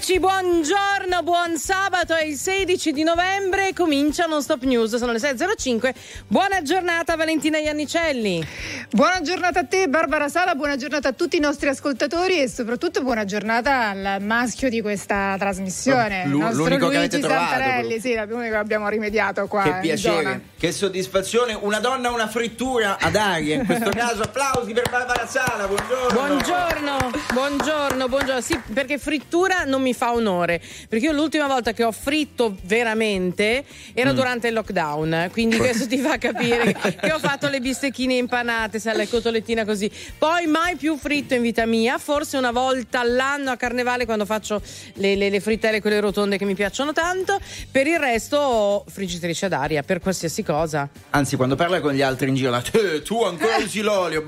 Amici, buongiorno, buon sabato, è il 16 di novembre, comincia Non Stop News, sono le 6.05. Buona giornata Valentina Iannicelli. Buona giornata a te Barbara Sala, buona giornata a tutti i nostri ascoltatori e soprattutto buona giornata al maschio di questa trasmissione, il nostro l'unico Luigi che Santarelli, sì, l'unico che abbiamo rimediato qua. Che in piacere, zona. che soddisfazione, una donna, una frittura ad aria, in questo caso applausi per Barbara Sala, buongiorno. Buongiorno, sì, perché frittura non mi fa onore, perché io l'ultima volta che ho fritto veramente era durante il lockdown, quindi questo ti fa capire che ho fatto le bistecchine impanate, sai, le cotolettina così, poi mai più fritto in vita mia, forse una volta all'anno a Carnevale quando faccio le frittelle, quelle rotonde che mi piacciono tanto, per il resto friggitrice ad aria per qualsiasi cosa. Anzi, quando parla con gli altri in giro, tu ancora usi l'olio,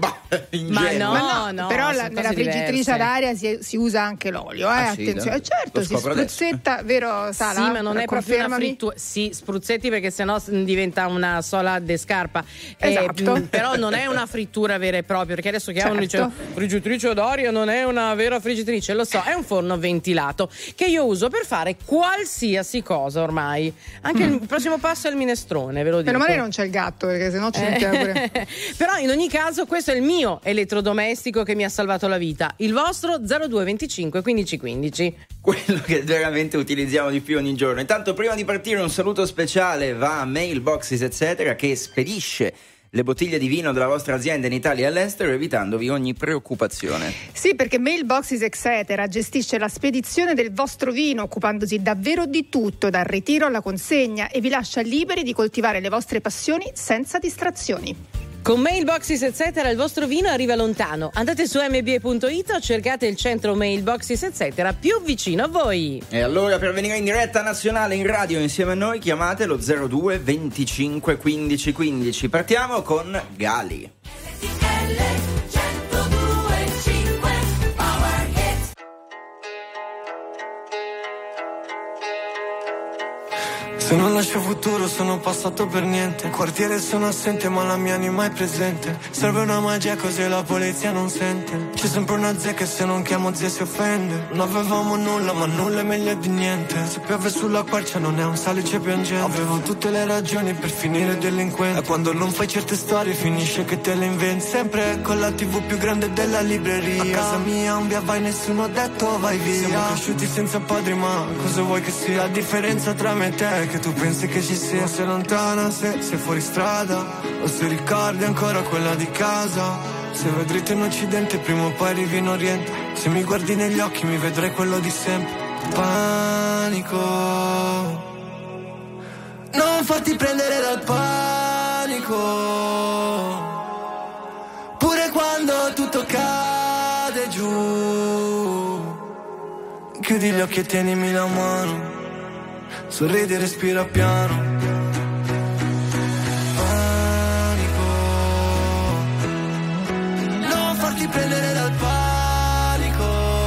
ma no, però nella friggitrice ad aria si usa anche l'olio, attenzione, certo, si spruzzetta adesso. Vero Sala? Sì, ma non è proprio una frittura. Sì, spruzzetti perché sennò diventa una sola de scarpa. Esatto. Però non è una frittura vera e propria, perché adesso che uno dice friggitrice ad aria non è una vera friggitrice, lo so, è un forno ventilato che io uso per fare qualsiasi cosa ormai. Anche il prossimo passo è il minestrone, ve lo dico. Meno male non c'è il gatto, perché sennò ci mettiamo pure. Però in ogni caso questo è il mio elettrodomestico che mi ha salvato la vita. Il vostro 02 25 15 15. Quello che veramente utilizziamo di più ogni giorno. Intanto, prima di partire, un saluto speciale va a Mailboxes eccetera, che spedisce le bottiglie di vino della vostra azienda in Italia e all'estero, evitandovi ogni preoccupazione. Sì, perché Mailboxes eccetera gestisce la spedizione del vostro vino, occupandosi davvero di tutto, dal ritiro alla consegna, e vi lascia liberi di coltivare le vostre passioni senza distrazioni. Con Mailboxes eccetera il vostro vino arriva lontano. Andate su mbe.it o cercate il centro Mailboxes eccetera più vicino a voi. E allora, per venire in diretta nazionale in radio insieme a noi, chiamate lo 02 25 15 15. Partiamo con Gali. Se non lascio futuro sono passato per niente. Quartiere sono assente ma la mia anima è presente. Serve una magia così la polizia non sente. C'è sempre una zia che se non chiamo zia si offende. Non avevamo nulla ma nulla è meglio di niente. Se piove sulla quercia non è un salice piangente. Avevo tutte le ragioni per finire delinquente. E quando non fai certe storie finisce che te le inventi. Sempre con la TV più grande della libreria. A casa mia un via vai, nessuno ha detto vai via. Siamo cresciuti senza padri ma cosa vuoi che sia? La differenza tra me e te è che tu pensi che ci sia, sei lontana, se sei fuori strada, o se ricordi ancora quella di casa. Se vai dritto in occidente prima o poi arrivi in oriente. Se mi guardi negli occhi mi vedrai quello di sempre. Panico, non farti prendere dal panico. Pure quando tutto cade giù, chiudi gli occhi e tienimi la mano. Sorridi e respira piano. Panico, non farti prendere dal panico.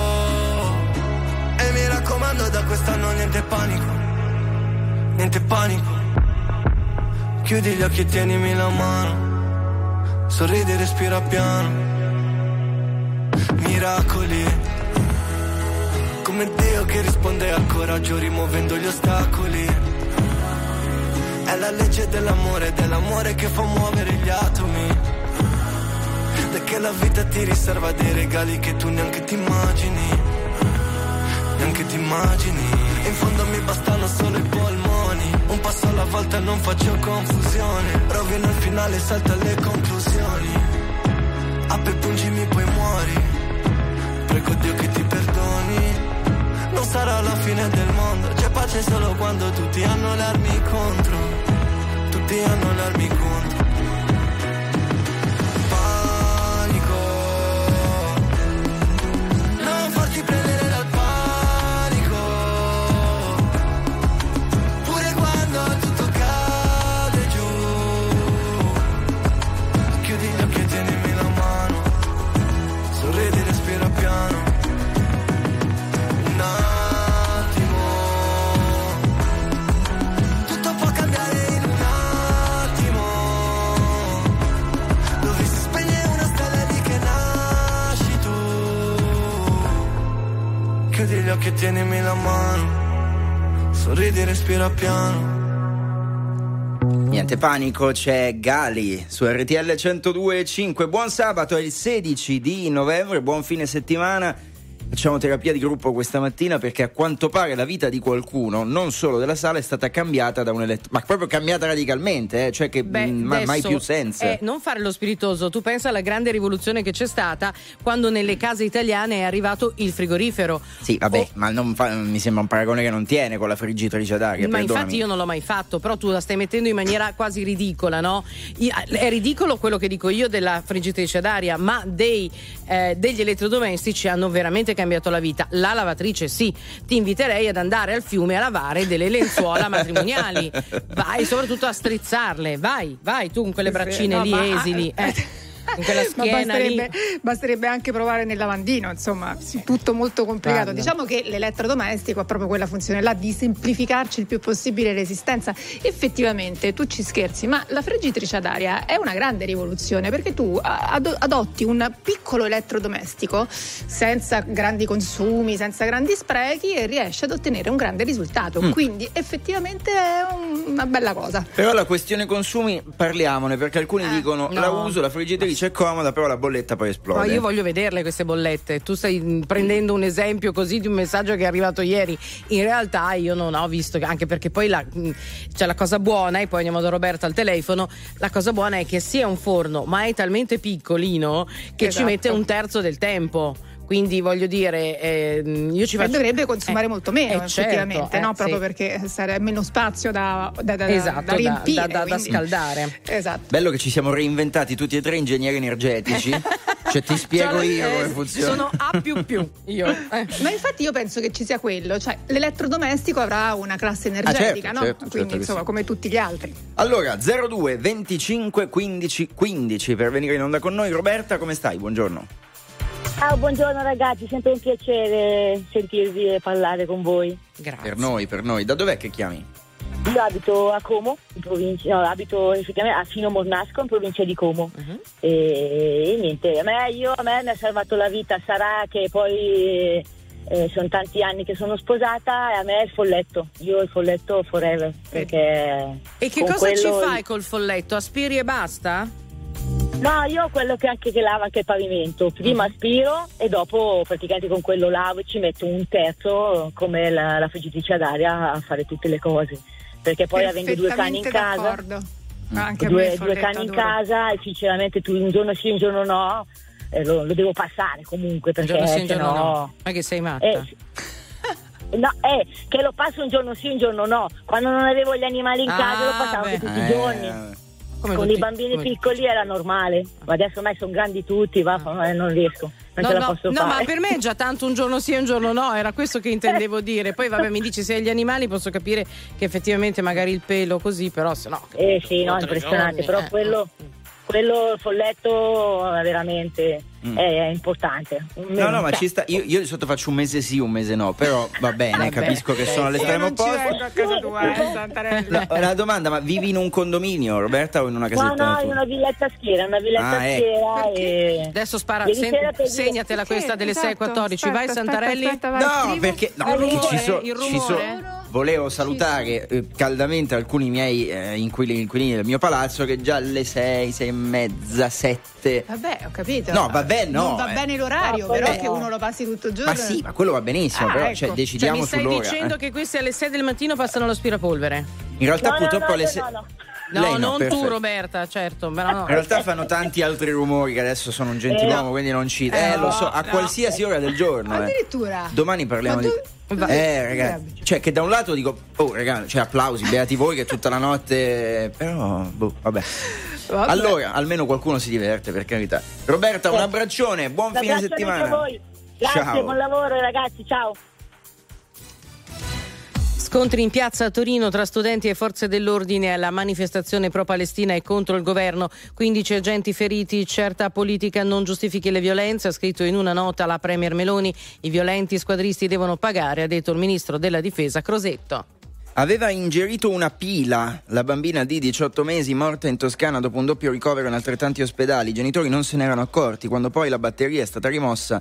E mi raccomando, da quest'anno niente panico. Niente panico. Chiudi gli occhi e tienimi la mano. Sorridi e respira piano. Miracoli, come Dio che risponde al coraggio rimuovendo gli ostacoli. È la legge dell'amore che fa muovere gli atomi. Da che la vita ti riserva dei regali che tu neanche ti immagini. Neanche ti immagini. In fondo mi bastano solo i polmoni. Un passo alla volta non faccio confusione. Rovino il finale, salta le conclusioni. Apri e pungimi poi muori. Prego Dio che ti perdoni. Non sarà la fine del mondo, c'è pace solo quando tutti hanno le armi contro. Tutti hanno le armi contro. Panico, non farti prendere dal panico. Pure quando tutto cade giù, chiudi gli occhi e tienimi la mano. Sorridi, respira piano. Tutto può cambiare in un attimo. tienimi la mano, sorridi e respira piano. Niente panico, c'è Gali su RTL 102.5. Buon sabato, è il 16 di novembre, buon fine settimana. Facciamo terapia di gruppo questa mattina perché a quanto pare la vita di qualcuno, non solo della sala, è stata cambiata da un ma proprio cambiata radicalmente, cioè che mai più senza. Non fare lo spiritoso, tu pensa alla grande rivoluzione che c'è stata quando nelle case italiane è arrivato il frigorifero. Sì, vabbè, ma mi sembra un paragone che non tiene con la friggitrice d'aria. Ma perdonami. infatti io non l'ho mai fatto, però tu la stai mettendo in maniera quasi ridicola, no? È ridicolo quello che dico io della friggitrice d'aria, ma degli elettrodomestici hanno veramente cambiato la vita. La lavatrice sì, ti inviterei ad andare al fiume a lavare delle lenzuola matrimoniali, vai soprattutto a strizzarle, vai tu con quelle braccine esili, con quella schiena basterebbe anche provare nel lavandino, insomma, tutto molto complicato. Guarda. Diciamo che l'elettrodomestico ha proprio quella funzione là di semplificarci il più possibile l'esistenza. Effettivamente tu ci scherzi, ma la friggitrice ad aria è una grande rivoluzione, perché tu adotti un piccolo elettrodomestico senza grandi consumi, senza grandi sprechi, e riesci ad ottenere un grande risultato. Quindi effettivamente è una bella cosa. Però la questione consumi parliamone, perché alcuni dicono la uso, la friggitrice è comoda, però la bolletta poi esplode. Ma io voglio vederle queste bollette. Tu stai prendendo un esempio così di un messaggio che è arrivato ieri. In realtà io non ho visto, anche perché poi c'è la cosa buona, e poi andiamo da Roberta al telefono. La cosa buona è che sia un forno, ma è talmente piccolino che ci mette un terzo del tempo. Quindi voglio dire, io ci faccio. Dovrebbe consumare molto meno, effettivamente, certo, no? Proprio perché sarebbe meno spazio da riempire, da scaldare. Esatto. Bello che ci siamo reinventati tutti e tre ingegneri energetici. Cioè ti spiego io come funziona. Sono A++ io. Ma infatti io penso che ci sia quello, cioè l'elettrodomestico avrà una classe energetica, no? Quindi insomma sì, come tutti gli altri. Allora 02 25 15 15 per venire in onda con noi. Roberta, come stai? Buongiorno. Ciao, buongiorno ragazzi, sempre un piacere sentirvi e parlare con voi. Grazie. Per noi. Da dov'è che chiami? Io abito a Como, in provincia, abito effettivamente a Fino Mornasco, in provincia di Como. E niente, a me mi ha salvato la vita. Sarà che poi sono tanti anni che sono sposata, e a me è il folletto. Io il folletto forever, perché. E che cosa ci fai col folletto? Aspiri e basta? No, io ho quello che lava anche il pavimento. Prima aspiro e dopo praticamente con quello lavo, e ci metto un terzo come la friggitrice ad aria a fare tutte le cose. Perché poi avendo due cani in casa, anche due cani in casa, e sinceramente tu un giorno sì, un giorno no, lo devo passare comunque, perché un giorno no. Ma che sei matta? No, che lo passo un giorno sì, un giorno no. Quando non avevo gli animali in casa lo passavo tutti i giorni. Con i bambini piccoli era normale, ma adesso ormai sono grandi tutti, non riesco. Non ce la posso fare. Ma per me è già tanto un giorno sì e un giorno no, era questo che intendevo dire. Poi vabbè, mi dici se hai gli animali posso capire che effettivamente magari il pelo così, però se no. Sì, no, impressionante, però quello folletto veramente è importante. No, ma ci sta. Io di solito faccio un mese sì, un mese no, però va bene, capisco che sono all'estremo opposto. A casa tua, Santarelli. La domanda, ma vivi in un condominio, Roberta, o in una casetta? No, in una villetta schiera, e adesso spara, segnatela questa delle 6:14. Vai Santarelli. No, perché il rumore. Volevo salutare caldamente alcuni miei inquilini del mio palazzo che già alle 6 e mezza, 7. Vabbè, ho capito. No, vabbè, no. Non va bene l'orario, però che uno lo passi tutto il giorno. Ma sì, ma quello va benissimo, però ecco. Decidiamo mi stai sull'ora. dicendo che questi alle 6 del mattino passano l'aspirapolvere? In realtà purtroppo alle 6. No, non perfetto. Tu Roberta, certo, però no. In realtà fanno tanti altri rumori che adesso sono un gentiluomo, quindi non ci. Lo so, a qualsiasi ora del giorno. Addirittura. Domani parliamo di. Ragazzi, cioè che da un lato dico, ragazzi, cioè applausi, beati voi che tutta la notte. Però, vabbè. Allora, almeno qualcuno si diverte, per carità. Roberta, un abbraccione, buon fine settimana. A voi. Grazie, ciao. Buon lavoro ragazzi, ciao. Scontri in piazza a Torino tra studenti e forze dell'ordine alla manifestazione pro-Palestina e contro il governo. 15 agenti feriti. Certa politica non giustifichi le violenze, ha scritto in una nota la premier Meloni. I violenti squadristi devono pagare, ha detto il ministro della difesa Crosetto. Aveva ingerito una pila. La bambina di 18 mesi morta in Toscana dopo un doppio ricovero in altrettanti ospedali. I genitori non se ne erano accorti. Quando poi la batteria è stata rimossa,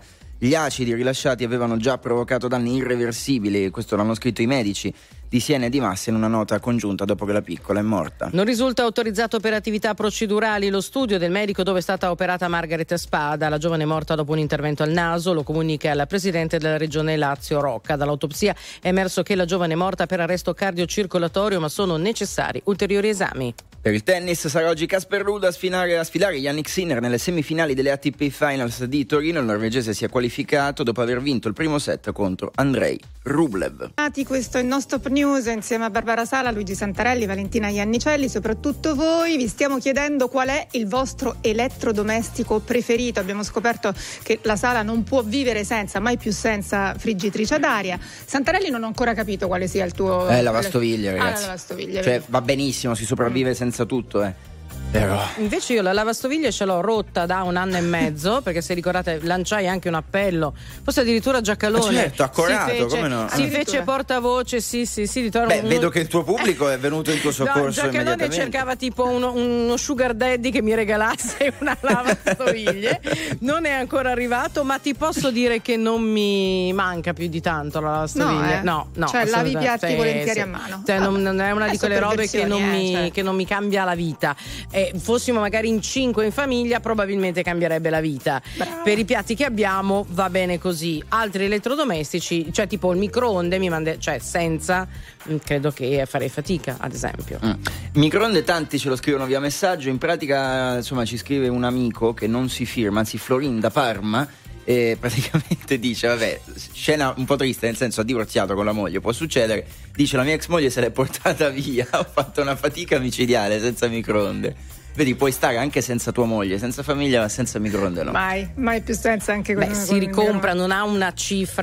Gli acidi rilasciati avevano già provocato danni irreversibili, questo l'hanno scritto i medici di Siena e di Massa in una nota congiunta dopo che la piccola è morta. Non risulta autorizzato per attività procedurali lo studio del medico dove è stata operata Margaret Spada, la giovane morta dopo un intervento al naso, lo comunica il presidente della regione Lazio Rocca. Dall'autopsia è emerso che la giovane è morta per arresto cardiocircolatorio, ma sono necessari ulteriori esami. Per il tennis sarà oggi Casper Ruud a sfidare Jannik Sinner nelle semifinali delle ATP Finals di Torino. Il norvegese si è qualificato dopo aver vinto il primo set contro Andrei Rublev. Questo è il nostro News insieme a Barbara Sala, Luigi Santarelli, Valentina Iannicelli. Soprattutto voi vi stiamo chiedendo qual è il vostro elettrodomestico preferito. Abbiamo scoperto che la Sala non può vivere senza, mai più senza friggitrice ad aria. Santarelli non ho ancora capito quale sia il tuo... lavastoviglie, ragazzi. La lavastoviglie, cioè va benissimo, si sopravvive senza tutto, Però. Invece io la lavastoviglie ce l'ho rotta da 1 anno e mezzo, perché se ricordate lanciai anche un appello, forse addirittura Giacalone. Certo, accorato, come no? Si fece portavoce, sì, vedo che il tuo pubblico è venuto in tuo soccorso Giacalone cercava tipo uno sugar daddy che mi regalasse una lavastoviglie. Non è ancora arrivato, ma ti posso dire che non mi manca più di tanto la lavastoviglie. No, cioè lavi i piatti volentieri a mano. Cioè, non è una di quelle robe che non mi cambia la vita. Fossimo magari in 5 in famiglia, probabilmente cambierebbe la vita. Per i piatti che abbiamo va bene così. Altri elettrodomestici, cioè tipo il microonde, senza, credo che farei fatica, ad esempio. Microonde tanti ce lo scrivono via messaggio. In pratica, insomma, ci scrive un amico che non si firma, anzi Florin da Parma, e praticamente dice, vabbè, scena un po' triste, nel senso ha divorziato con la moglie, può succedere, dice la mia ex moglie se l'è portata via, ho fatto una fatica micidiale senza microonde. Vedi, puoi stare anche senza tua moglie, senza famiglia, ma senza microonde no. Mai più senza anche con si ricompra, non ha una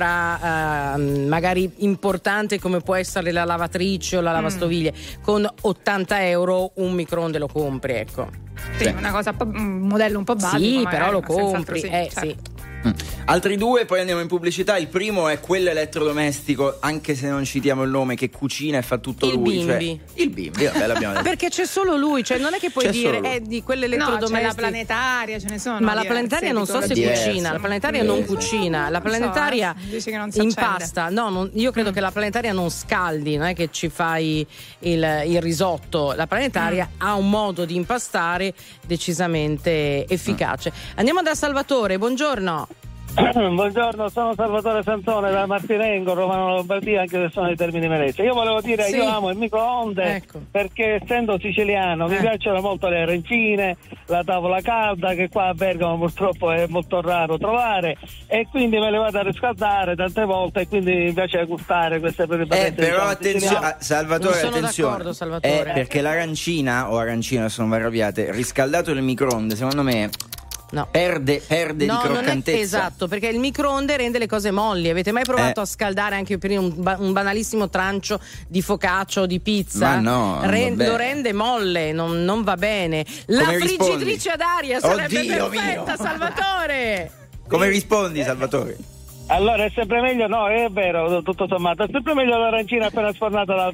cifra magari importante come può essere la lavatrice o la lavastoviglie. Con 80 euro un microonde lo compri, ecco. Sì, una cosa, un modello un po' basico. Sì, magari, però lo compri, certo. sì. Altri due, poi andiamo in pubblicità. Il primo è quello elettrodomestico, anche se non citiamo il nome, che cucina e fa tutto il lui. Bimbi. Cioè, il Bimbi, vabbè, l'abbiamo detto. Perché c'è solo lui, cioè non è che puoi dire di quell'elettrodomestico. No, c'è la planetaria, ce ne sono. Ma la planetaria non so se cucina. La planetaria non cucina. La planetaria impasta. Io credo che la planetaria non scaldi, non è che ci fai il risotto. La planetaria ha un modo di impastare decisamente efficace. Andiamo da Salvatore, buongiorno. Buongiorno, sono Salvatore Santone da Martinengo, Romano Lombardia, anche se sono di Termini Imerese. Io volevo dire, io amo il microonde, perché essendo siciliano mi piacciono molto le arancine, la tavola calda, che qua a Bergamo purtroppo è molto raro trovare, e quindi me le vado a riscaldare tante volte, e quindi mi piace gustare queste preparazioni. Però attenzione, Salvatore, non sono attenzione, d'accordo, Salvatore. perché l'arancina o arancina, adesso non va arrabbiate, riscaldato nel microonde, secondo me perde di croccantezza. Esatto, perché il microonde rende le cose molli. Avete mai provato a scaldare anche per un banalissimo trancio di focaccia o di pizza? Ma no, lo rende molle, non va bene. La friggitrice ad aria sarebbe perfetta, Salvatore. Come rispondi, Salvatore? Allora è sempre meglio, no, è vero, tutto sommato, è sempre meglio l'arancina appena sfornata dal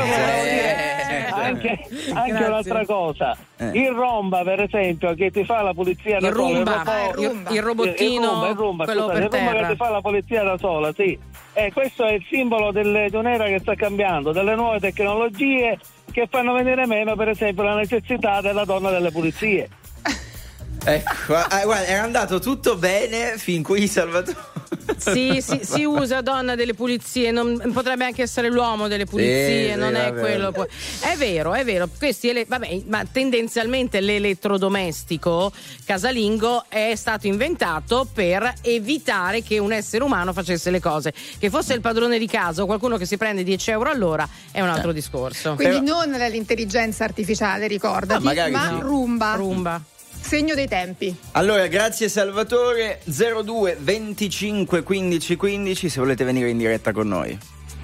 bar. Anche un'altra cosa, il Romba per esempio, che ti fa la pulizia da sola, il robottino, il Rumba per terra, che ti fa la pulizia da sola, sì. Questo è il simbolo di un'era che sta cambiando, delle nuove tecnologie che fanno venire meno per esempio la necessità della donna delle pulizie. Ecco, guarda, era andato tutto bene fin qui, Salvatore. Sì, si usa donna delle pulizie, potrebbe anche essere l'uomo delle pulizie, non è quello. È vero. Questi ma tendenzialmente l'elettrodomestico casalingo è stato inventato per evitare che un essere umano facesse le cose. Che fosse il padrone di casa o qualcuno che si prende 10 euro all'ora è un altro discorso. Quindi non l'intelligenza artificiale, ricordati, ma Rumba. Segno dei tempi. Allora, grazie Salvatore. 02 25 15 15 se volete venire in diretta con noi.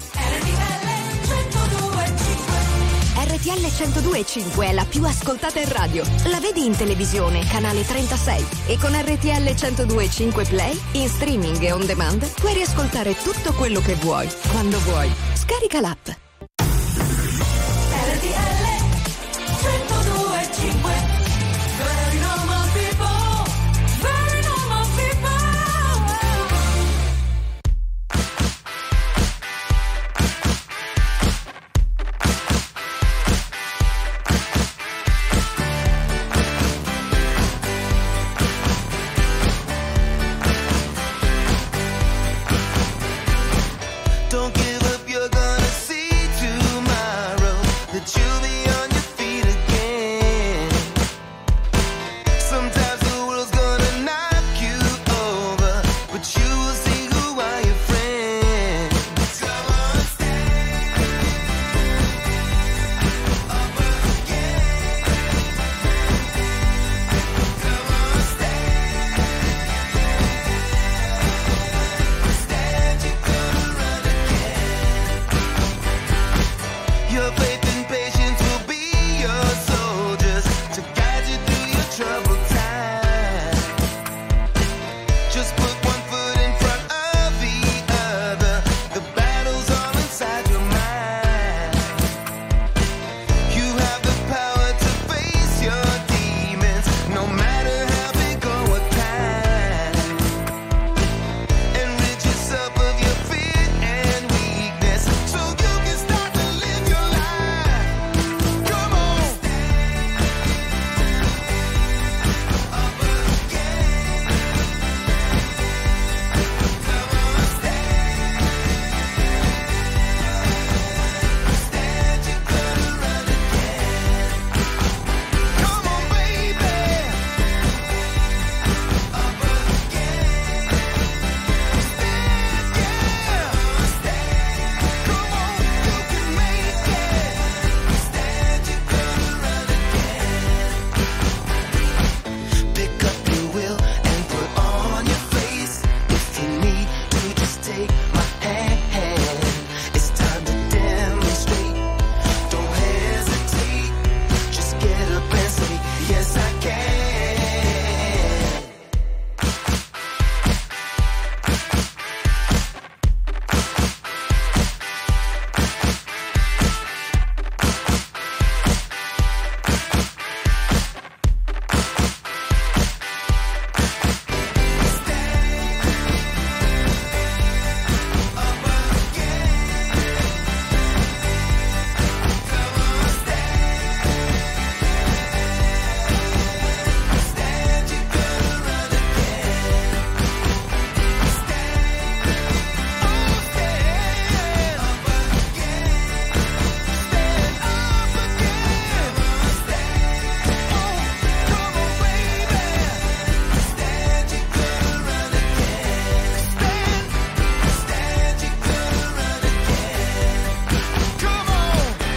RTL 102.5 è la più ascoltata in radio. La vedi in televisione, canale 36, e con RTL 102.5 Play in streaming e on demand puoi riascoltare tutto quello che vuoi, quando vuoi. Scarica l'app.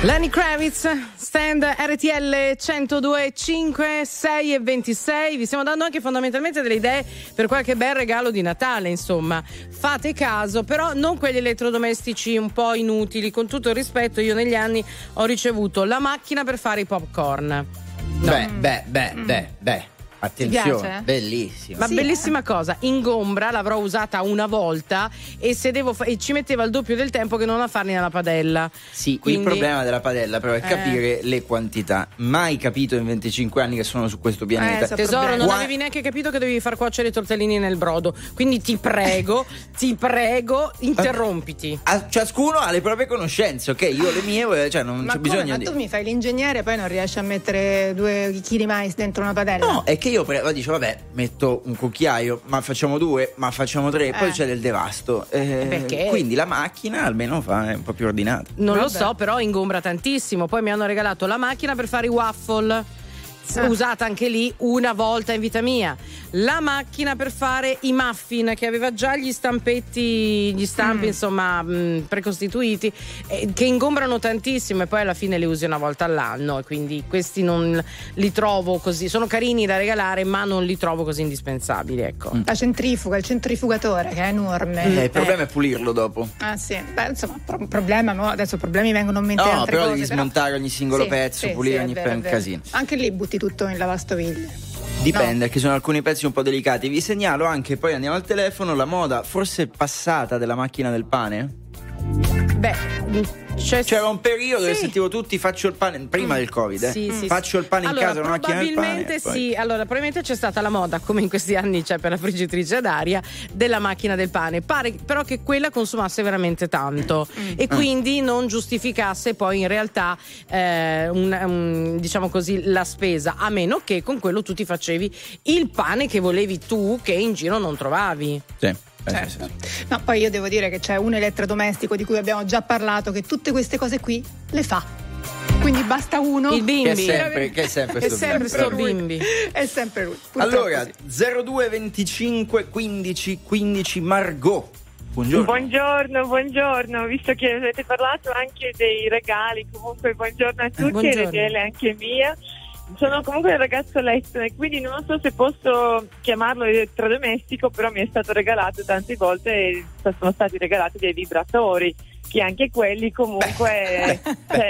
Lenny Kravitz, Stand, RTL 102.5, 6 e 26. Vi stiamo dando anche fondamentalmente delle idee per qualche bel regalo di Natale, insomma. Fate caso, però non quegli elettrodomestici un po' inutili. Con tutto il rispetto, io negli anni ho ricevuto la macchina per fare i popcorn. No. Beh. Attenzione, bellissima. Ma sì, bellissima cosa. Ingombra, l'avrò usata una volta e se e ci metteva il doppio del tempo che non a farli nella padella. Sì, quindi... il problema della padella però è capire le quantità. Mai capito in 25 anni che sono su questo pianeta. Tesoro, non avevi neanche capito che dovevi far cuocere i tortellini nel brodo. Quindi ti prego, interrompiti. Ciascuno ha le proprie conoscenze, ok? Io le mie, cioè non c'è bisogno di... Ma tu mi fai l'ingegnere e poi non riesci a mettere 2 kg mais dentro una padella? No, è che io dico vabbè, metto un cucchiaio, ma facciamo 2, ma facciamo 3, poi c'è del devasto. Perché? Quindi la macchina almeno è un po' più ordinata. Non lo so, però ingombra tantissimo. Poi mi hanno regalato la macchina per fare i waffle. Usata anche lì una volta in vita mia. La macchina per fare i muffin che aveva già gli stampi insomma precostituiti, che ingombrano tantissimo e poi alla fine li usi una volta all'anno, e quindi questi non li trovo così, sono carini da regalare ma non li trovo così indispensabili, ecco. La centrifuga, il centrifugatore che è enorme. Il problema è pulirlo dopo. Sì, beh, insomma, problema no, adesso problemi vengono in mente altre però cose. Devi smontare ogni singolo pezzo, pulire ogni un casino. Anche lì butti tutto in lavastoviglie. Dipende, che sono alcuni pezzi un po' delicati. Vi segnalo anche, poi andiamo al telefono, la moda forse passata della macchina del pane. C'era un periodo che sentivo tutti faccio il pane prima del Covid, faccio il pane in casa, una macchina del pane. Probabilmente c'è stata la moda, come in questi anni c'è per la friggitrice ad aria, della macchina del pane. Pare però che quella consumasse veramente tanto e quindi non giustificasse poi in realtà diciamo così la spesa, a meno che con quello tu ti facevi il pane che volevi tu, che in giro non trovavi. Sì. Certo. No, poi io devo dire che c'è un elettrodomestico di cui abbiamo già parlato che tutte queste cose qui le fa. Quindi basta uno. Il bimbi. Che è sempre sto bimbi. È sempre lui. Allora, 02 25 15 15 Margot. Buongiorno, visto che avete parlato anche dei regali, comunque buongiorno a tutti, RTL anche mia. Sono comunque un ragazzo letto e quindi non so se posso chiamarlo elettrodomestico, però mi è stato regalato tante volte, sono stati regalati dei vibratori, che anche quelli comunque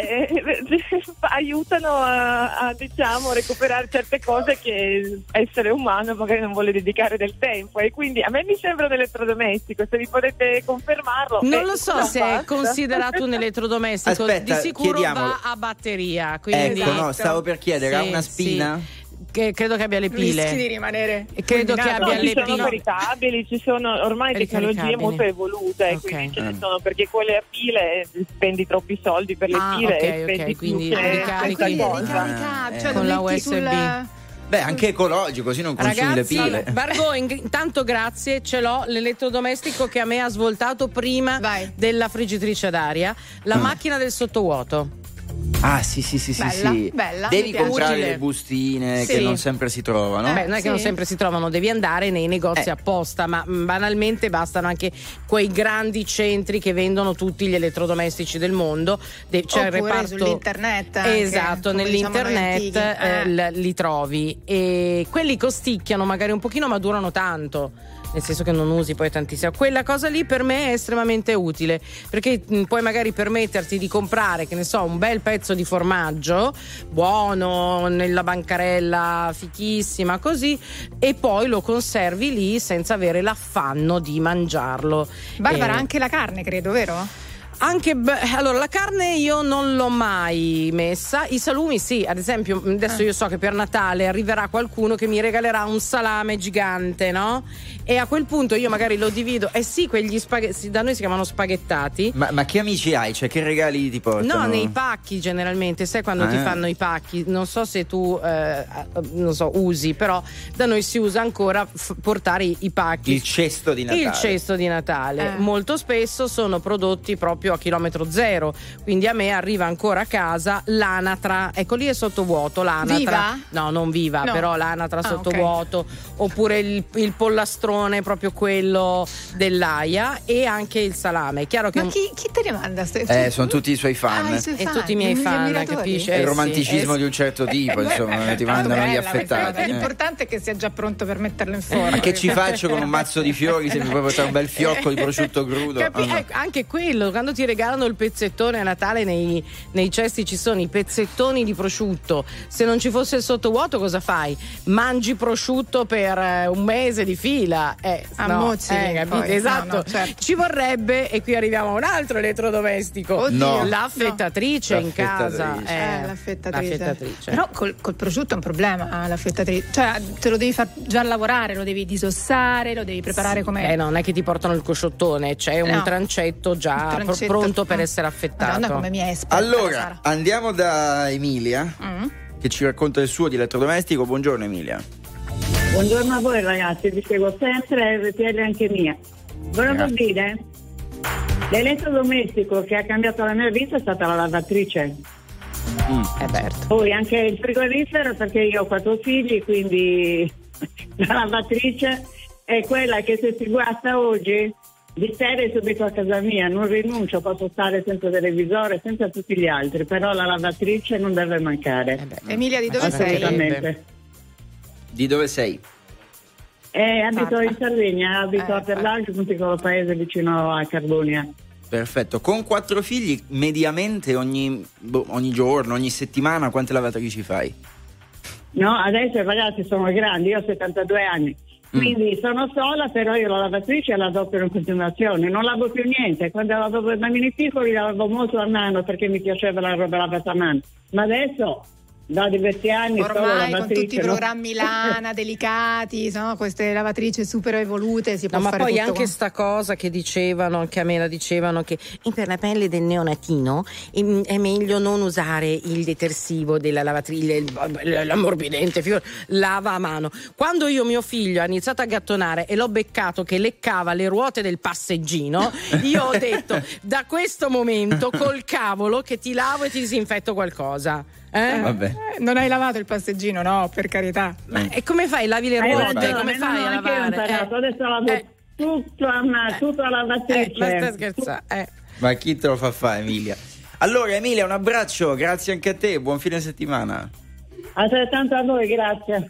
aiutano a diciamo recuperare certe cose che essere umano magari non vuole dedicare del tempo, e quindi a me mi sembra un elettrodomestico, se vi potete confermarlo. Non lo so se è considerato un elettrodomestico. Aspetta, di sicuro chiediamolo. Va a batteria, quindi... Ecco, no, stavo per chiedere, ha una spina? Sì. Che credo che abbia le pile. Rischi di rimanere. Credo che abbia le pile. Ci sono caricabili, ci sono ormai tecnologie molto evolute, quindi ce ne sono, perché quelle a pile spendi troppi soldi per le pile e spendi quindi ricarichi cioè con la USB. Beh, anche ecologico, così non consumi le pile. Bargo, intanto grazie, ce l'ho l'elettrodomestico che a me ha svoltato prima della friggitrice ad aria, la macchina del sottovuoto. Ah, sì. Bella, devi comprare le bustine che non sempre si trovano. Non è che non sempre si trovano, devi andare nei negozi apposta, ma banalmente bastano anche quei grandi centri che vendono tutti gli elettrodomestici del mondo. C'è il reparto sull'internet. Esatto, nell'internet li trovi e quelli costicchiano magari un pochino, ma durano tanto. Nel senso che non usi poi tantissimo. Quella cosa lì per me è estremamente utile, perché puoi magari permetterti di comprare, che ne so, un bel pezzo di formaggio buono nella bancarella fichissima così, e poi lo conservi lì senza avere l'affanno di mangiarlo. Barbara, anche la carne credo, vero? Allora la carne io non l'ho mai messa, i salumi sì, ad esempio adesso io so che per Natale arriverà qualcuno che mi regalerà un salame gigante, no? E a quel punto io magari lo divido, quegli spaghetti, da noi si chiamano spaghettati. Ma che amici hai? Cioè che regali ti portano? No, nei pacchi generalmente, sai quando ti fanno i pacchi, non so se tu usi, però da noi si usa ancora portare i pacchi. Il cesto di Natale. Molto spesso sono prodotti proprio proprio a chilometro zero, quindi a me arriva ancora a casa l'anatra, ecco lì è sottovuoto l'anatra. Viva? No, non viva, No. però l'anatra sottovuoto, okay. Oppure il pollastrone, proprio quello dell'aia, e anche il salame. È chiaro che Ma chi te ne manda? Sono tutti i suoi fan. e tutti i miei fan, capisci? È il romanticismo di un certo tipo, insomma, ti mandano gli affettati. L'importante è che sia già pronto per metterlo in forno. Ma che ci faccio con un mazzo di fiori se mi puoi portare un bel fiocco di prosciutto crudo? Anche quello, quando ti regalano il pezzettone a Natale, nei cesti ci sono i pezzettoni di prosciutto. Se non ci fosse il sottovuoto, cosa fai? Mangi prosciutto per un mese di fila. Esatto. No, certo. Ci vorrebbe, e qui arriviamo a un altro elettrodomestico. L'affettatrice in casa. L'affettatrice. Però col prosciutto è un problema, l'affettatrice. Cioè, te lo devi far già lavorare, lo devi disossare, lo devi preparare come. Non è che ti portano il cosciottone, c'è un trancetto già pronto per essere affettato. Madonna, come mi è esperta. Allora, andiamo da Emilia, che ci racconta il suo di elettrodomestico. Buongiorno Emilia. Buongiorno a voi ragazzi, vi seguo sempre, RTL anche mia. Volevo dire, l'elettrodomestico che ha cambiato la mia vita è stata la lavatrice. Poi anche il frigorifero, perché io ho 4 figli, quindi la lavatrice è quella che se si guasta oggi di serie subito a casa mia, non rinuncio, posso stare senza televisore, senza tutti gli altri, però la lavatrice non deve mancare. Emilia, di dove sei? Assolutamente. Di dove sei? Abito in Sardegna, abito a Perlagio, un piccolo paese vicino a Carbonia. Perfetto. Con 4 figli, mediamente ogni giorno, ogni settimana, quante lavatrici fai? No, adesso i ragazzi sono grandi, io ho 72 anni, quindi sono sola, però io la lavatrice la adopero in continuazione, non lavo più niente. Quando lavavo i bambini piccoli lavavo molto a mano perché mi piaceva la roba lavata a mano, ma adesso da diversi anni ormai con tutti i programmi Lana delicati, no? Queste lavatrici super evolute si può fare poi tutto anche sta cosa che dicevano, anche a me la dicevano, che per la pelle del neonatino è meglio non usare il detersivo della lavatrice, l'ammorbidente, lava a mano. Quando mio figlio ha iniziato a gattonare e l'ho beccato che leccava le ruote del passeggino, io ho detto da questo momento col cavolo che ti lavo e ti disinfetto qualcosa. Vabbè. Non hai lavato il passeggino, no, per carità. Ma e come fai? Lavi le ruote? Come fai a lavare? Adesso lavo tutto a lavatrice. Ma stai scherzando? Ma chi te lo fa fare, Emilia? Allora Emilia, un abbraccio, grazie anche a te, buon fine settimana. Altrettanto a voi, grazie.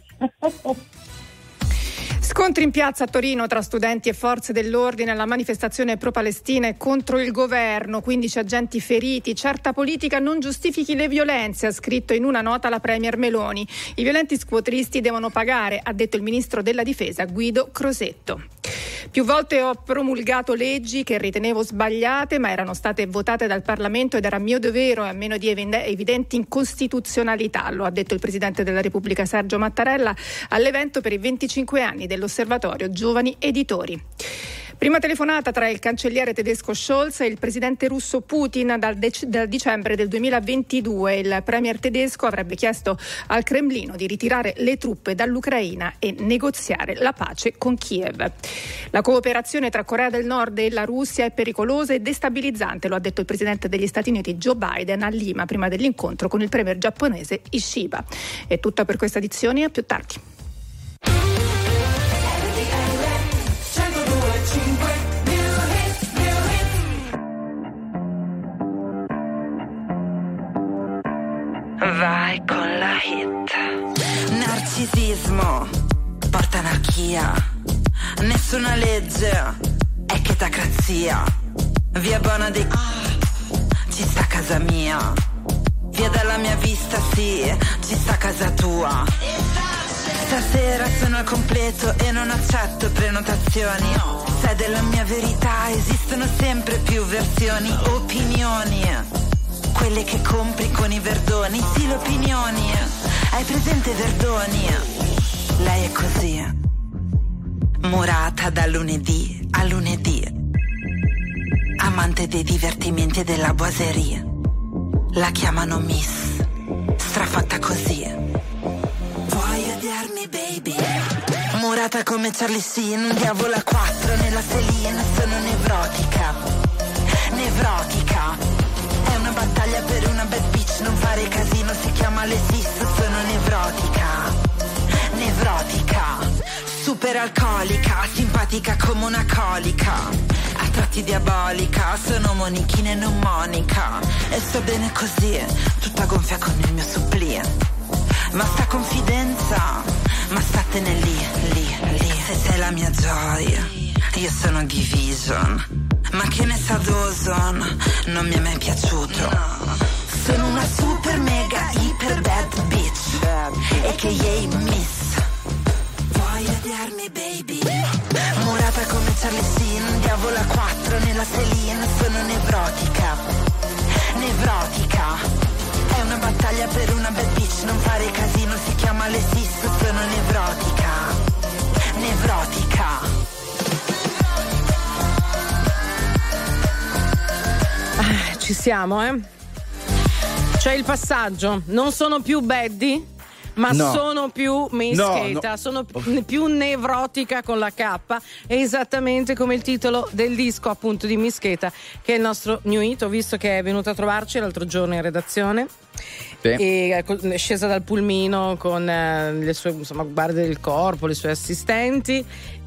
Scontri in piazza a Torino tra studenti e forze dell'ordine alla manifestazione pro-Palestina e contro il governo, 15 agenti feriti. Certa politica non giustifichi le violenze, ha scritto in una nota la premier Meloni. I violenti squadristi devono pagare, ha detto il ministro della difesa Guido Crosetto. Più volte ho promulgato leggi che ritenevo sbagliate ma erano state votate dal Parlamento ed era mio dovere, a meno di evidenti incostituzionalità, lo ha detto il Presidente della Repubblica Sergio Mattarella all'evento per i 25 anni dell'Osservatorio Giovani Editori. Prima telefonata tra il cancelliere tedesco Scholz e il presidente russo Putin dal dicembre del 2022. Il premier tedesco avrebbe chiesto al Cremlino di ritirare le truppe dall'Ucraina e negoziare la pace con Kiev. La cooperazione tra Corea del Nord e la Russia è pericolosa e destabilizzante, lo ha detto il presidente degli Stati Uniti Joe Biden a Lima prima dell'incontro con il premier giapponese Ishiba. È tutto per questa edizione, a più tardi. Vai con la hit. Narcisismo porta anarchia. Nessuna legge è chetacrazia. Via Bona di ci sta casa mia. Via dalla mia vista sì, ci sta casa tua. Stasera sono al completo e non accetto prenotazioni. Sai della mia verità esistono sempre più versioni, opinioni. Quelle che compri con i verdoni, sì, le opinioni. Hai presente Verdoni? Lei è così, murata da lunedì a lunedì, amante dei divertimenti e della boiserie. La chiamano Miss, strafatta così. Vuoi odiarmi, baby? Murata come Charlie Sheen, un diavolo a 4 nella Celine, sono nevrotica. nevrotica. È una battaglia per una bad bitch, non fare casino, si chiama l'esisto, sono nevrotica. Nevrotica, super alcolica, simpatica come una colica, a tratti diabolica, sono monichina e non Monica. E sto bene così, tutta gonfia con il mio supplie. Ma sta confidenza, ma statene lì. Se sei la mia gioia, io sono Division. Ma che ne sa Dawson, non mi è mai piaciuto. Sono una super mega iper bad bitch, a.k.a. Miss. Vuoi odiarmi baby? Murata come Charlie Sheen, diavola 4 nella Celine. Sono nevrotica, nevrotica. È una battaglia per una bad bitch, non fare casino, si chiama l'esisto. Sono nevrotica, nevrotica. Ci siamo, C'è il passaggio, non sono più Baddy, ma sono più Misketa, sono più nevrotica con la K, esattamente come il titolo del disco appunto di Misketa, che è il nostro new hit. Ho visto che è venuta a trovarci l'altro giorno in redazione. Sì. E è scesa dal pulmino con le sue guardie del corpo, le sue assistenti.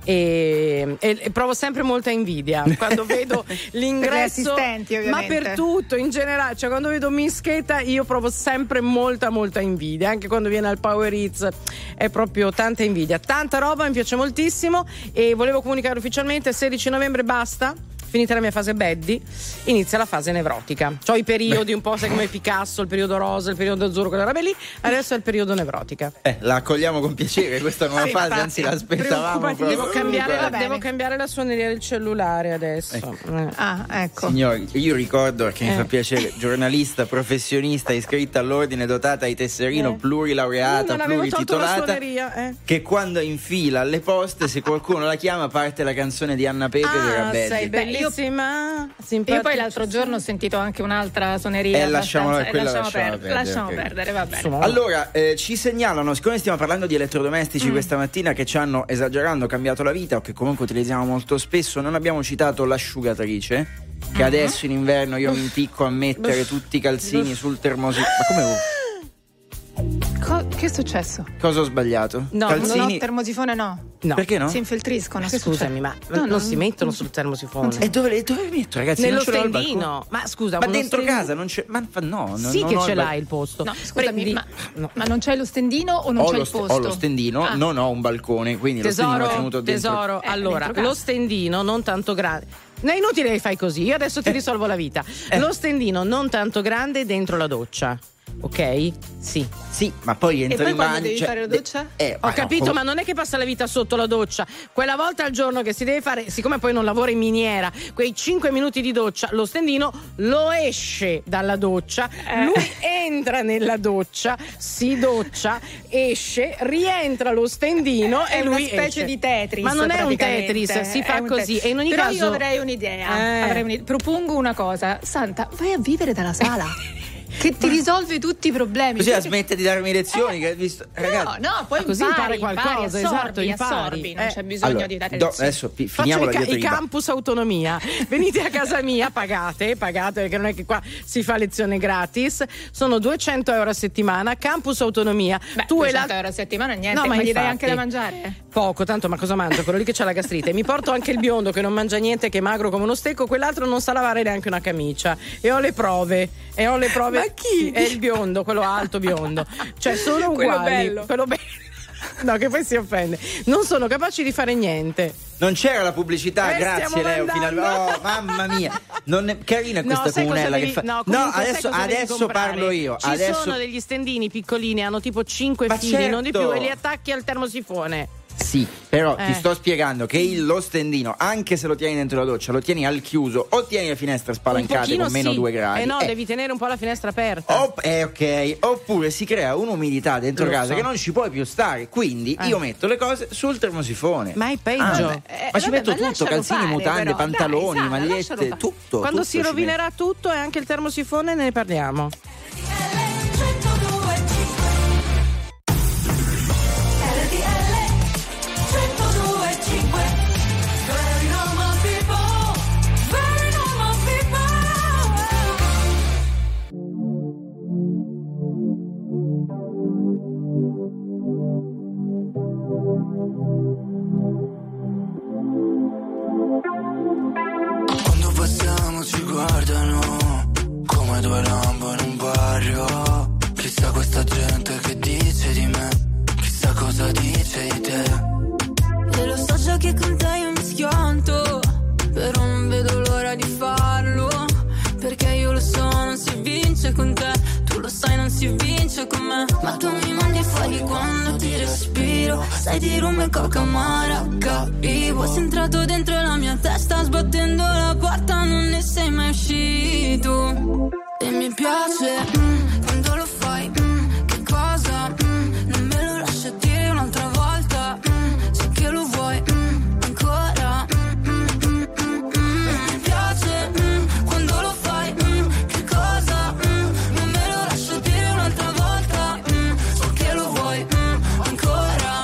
E provo sempre molta invidia quando vedo l'ingresso, ma per tutto in generale, cioè quando vedo Misketa io provo sempre molta invidia, anche quando viene al Power Hits è proprio tanta invidia, tanta roba, mi piace moltissimo. E volevo comunicare ufficialmente: 16 novembre basta, finita la mia fase Baddy, inizia la fase nevrotica. C'ho i periodi un po', sai, come Picasso, il periodo rosa, il periodo azzurro, quelle robe lì. Adesso è il periodo nevrotica. La accogliamo con piacere questa nuova fase, infatti, anzi l'aspettavamo. Devo cambiare la suoneria del cellulare adesso. Ecco. Signori, io ricordo che mi fa piacere, giornalista, professionista, iscritta all'ordine, dotata di tesserino, plurilaureata, plurititolata, che quando infila alle poste, se qualcuno la chiama, parte la canzone di Anna Pepe della Baddy. Sei bellissima. Io poi l'altro giorno ho sentito anche un'altra suoneria. Lasciamo perdere, va bene. Allora, ci segnalano, siccome stiamo parlando di elettrodomestici questa mattina che ci hanno, esagerando, cambiato la vita, o che comunque utilizziamo molto spesso, non abbiamo citato l'asciugatrice, che adesso in inverno io mi impicco a mettere tutti i calzini sul termosifone. Ma come vuoi? Che è successo? Cosa ho sbagliato? No, calzini... no, termosifone no. Perché no? Si infiltriscono. Scusami, ma non si mettono sul termosifone. E dove metto, ragazzi? Nello stendino. Ma scusa, ma dentro casa non c'è. Ma no, sì, che ce l'hai il posto. No, scusami, ma non c'è lo stendino o non c'è il posto? Ho lo stendino, non ho un balcone, quindi lo stendino è tenuto dentro. Tesoro, allora, lo stendino non tanto grande. No, è inutile che fai così, io adesso ti risolvo la vita. Lo stendino non tanto grande dentro la doccia. Ok? Sì, ma poi entri in bagno. Devi fare la doccia? Ho capito, ma non è che passa la vita sotto la doccia. Quella volta al giorno che si deve fare, siccome poi non lavora in miniera, quei 5 minuti di doccia, lo stendino lo esce dalla doccia, lui entra nella doccia, si doccia, esce, rientra lo stendino e lui esce. È una specie di Tetris. Ma non è un Tetris, si fa così. E in ogni Però caso io avrei un'idea. Propongo una cosa. Santa, vai a vivere dalla sala. Che ti risolve tutti i problemi. Così smette di darmi lezioni. Che hai visto, ragazzi. No, poi così impari qualcosa. Assorbi, non c'è bisogno di dare lezioni. Adesso finiamo la diatriba. I campus autonomia. Venite a casa mia, pagate, perché non è che qua si fa lezione gratis. Sono 200 euro a settimana. Campus autonomia. Tu 200 euro a settimana, niente. No, ma gli dai anche da mangiare? Poco, tanto, ma cosa mangio? Quello lì che c'ha la gastrite. Mi porto anche il biondo che non mangia niente, che è magro come uno stecco. Quell'altro non sa lavare neanche una camicia. E ho le prove. Ma chi? È il biondo, quello alto biondo. Cioè sono uguali. Quello bello. No, che poi si offende. Non sono capaci di fare niente. Non c'era la pubblicità, grazie Leo. Oh, mamma mia. Carina questa comunella che fa. No, adesso parlo io. Ci sono degli stendini piccolini, hanno tipo 5 fili, non di più, e li attacchi al termosifone. Sì, però ti sto spiegando che lo stendino, anche se lo tieni dentro la doccia, lo tieni al chiuso o tieni le finestre spalancate con meno 2 gradi. No, devi tenere un po' la finestra aperta. Ok. Oppure si crea un'umidità dentro casa che non ci puoi più stare. Quindi io metto le cose sul termosifone. Ma è peggio. Ma ci metto tutto: calzini, mutande, pantaloni, magliette, tutto. Quando si rovinerà tutto e anche il termosifone, ne parliamo. Quando passiamo ci guardano come due lampo in un barrio. Chissà questa gente che dice di me, chissà cosa dice di te. E lo so già che con te io mi schianto, però non vedo l'ora di farlo, perché io lo so, non si vince con te, tu lo sai, non si vince con me. Ma tu mi mandi fuori quando ti respiro, sai di rum e coca amara, capivo. Sei entrato dentro la mia testa, sbattendo la porta, non ne sei mai uscito. E mi piace quando lo fai, che cosa, non me lo lascia dire un'altra volta, so che lo vuoi ancora. Mi piace quando lo fai, che cosa, non me lo lascia dire un'altra volta, so che lo vuoi ancora.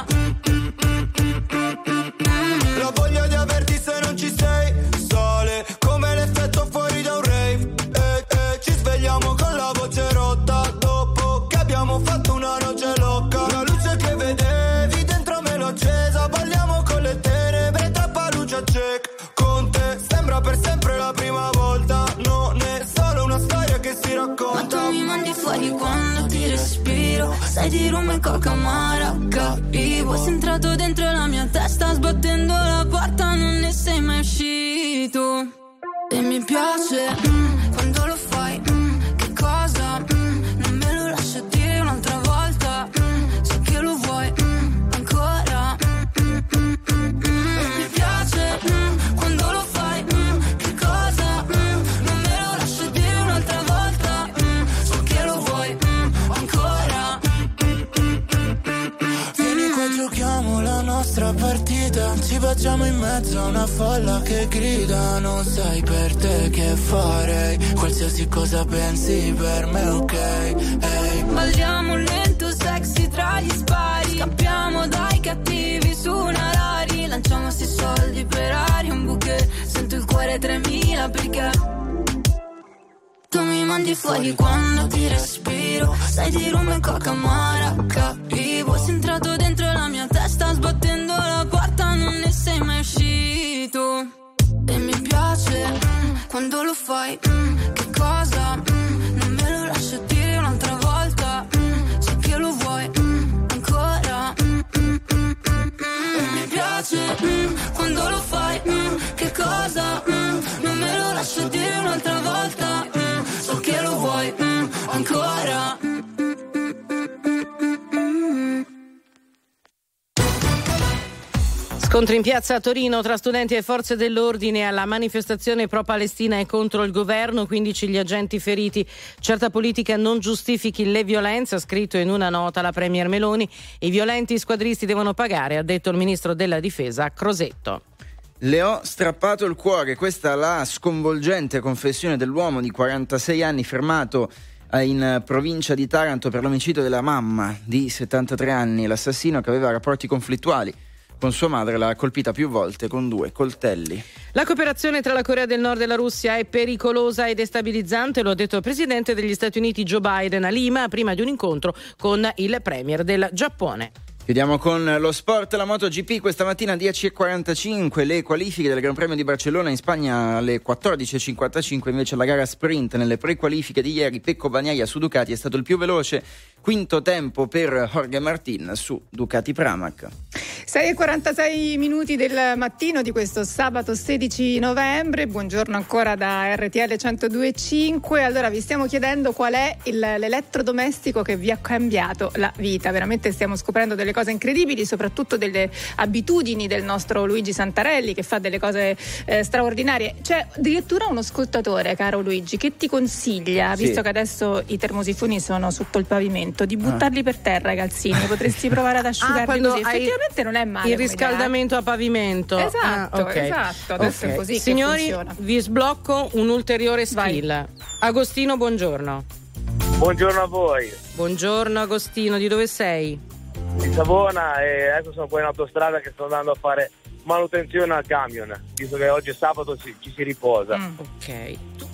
La voglia di averti se non ci sei, sale come l'effetto fuori da un rave. Ci svegliamo con la voce rotta, dopo che abbiamo fatto una noce loca. La luce che vedevi dentro me l'ho accesa, balliamo con le tenebre, troppa luce a check. Con te sembra per sempre la prima volta, non è solo una storia che si racconta. Ma tu mi mandi fuori quando ti respiro, sai di rum e coca amara, capivo. Sei entrato dentro la mia testa, sbattendo la porta, non ne sei mai uscito. E mi piace quando lo fai, che cosa, non me lo lascia dire un'altra volta, so che lo vuoi ancora. E mi piace quando lo fai, che cosa, non me lo lascia dire un'altra volta, so che lo vuoi ancora. Vieni qua, giochiamo la nostra partita, ci facciamo in mezzo a una folla che grida. Non sai per te che farei, qualsiasi cosa pensi per me, ok? Hey. Balliamo lento, sexy tra gli spari, scappiamo dai cattivi su una Rari, lanciamo sti soldi per aria, un bouquet, sento il cuore 3000 perché tu mi mandi fuori quando ti respiro, sai di rum e coca amara, capivo. Sei entrato dentro la mia testa, sbattendo la porta, non ne sei mai uscito. E mi piace quando lo fai, che cosa, non me lo lascia dire un'altra volta, so che lo vuoi ancora. E mi piace quando lo fai, che cosa, non me lo lascia dire un'altra volta, so che lo vuoi ancora. Scontri in piazza a Torino tra studenti e forze dell'ordine alla manifestazione pro-Palestina e contro il governo, 15 gli agenti feriti. Certa politica non giustifichi le violenze, ha scritto in una nota la premier Meloni. I violenti squadristi devono pagare, ha detto il ministro della difesa Crosetto. Le ho strappato il cuore, questa è la sconvolgente confessione dell'uomo di 46 anni fermato in provincia di Taranto per l'omicidio della mamma di 73 anni. L'assassino, che aveva rapporti conflittuali con sua madre, l'ha colpita più volte con 2 coltelli. La cooperazione tra la Corea del Nord e la Russia è pericolosa e destabilizzante, lo ha detto il presidente degli Stati Uniti Joe Biden a Lima prima di un incontro con il premier del Giappone. Chiudiamo con lo sport, la MotoGP questa mattina 10:45, le qualifiche del Gran Premio di Barcellona in Spagna alle 14:55, invece la gara sprint nelle prequalifiche di ieri. Pecco Bagnaia su Ducati è stato il più veloce, quinto tempo per Jorge Martin su Ducati Pramac. 6:46 minuti del mattino di questo sabato 16 novembre, buongiorno ancora da RTL 102.5. Allora vi stiamo chiedendo qual è l'elettrodomestico che vi ha cambiato la vita. Veramente stiamo scoprendo delle cose incredibili, soprattutto delle abitudini del nostro Luigi Santarelli, che fa delle cose straordinarie. C'è addirittura uno ascoltatore, caro Luigi, che ti consiglia, visto che adesso i termosifoni sono sotto il pavimento, di buttarli per terra i calzini. Potresti provare ad asciugarli così. Effettivamente non è male. Il riscaldamento a pavimento. Esatto, okay. Esatto. Adesso è così. Signori, che funziona. vi sblocco un ulteriore skill. Vai. Agostino, buongiorno. Buongiorno a voi. Buongiorno Agostino, di dove sei? Di Savona, e adesso sono qua in autostrada che sto andando a fare manutenzione al camion, visto che oggi è sabato ci si riposa. Ok.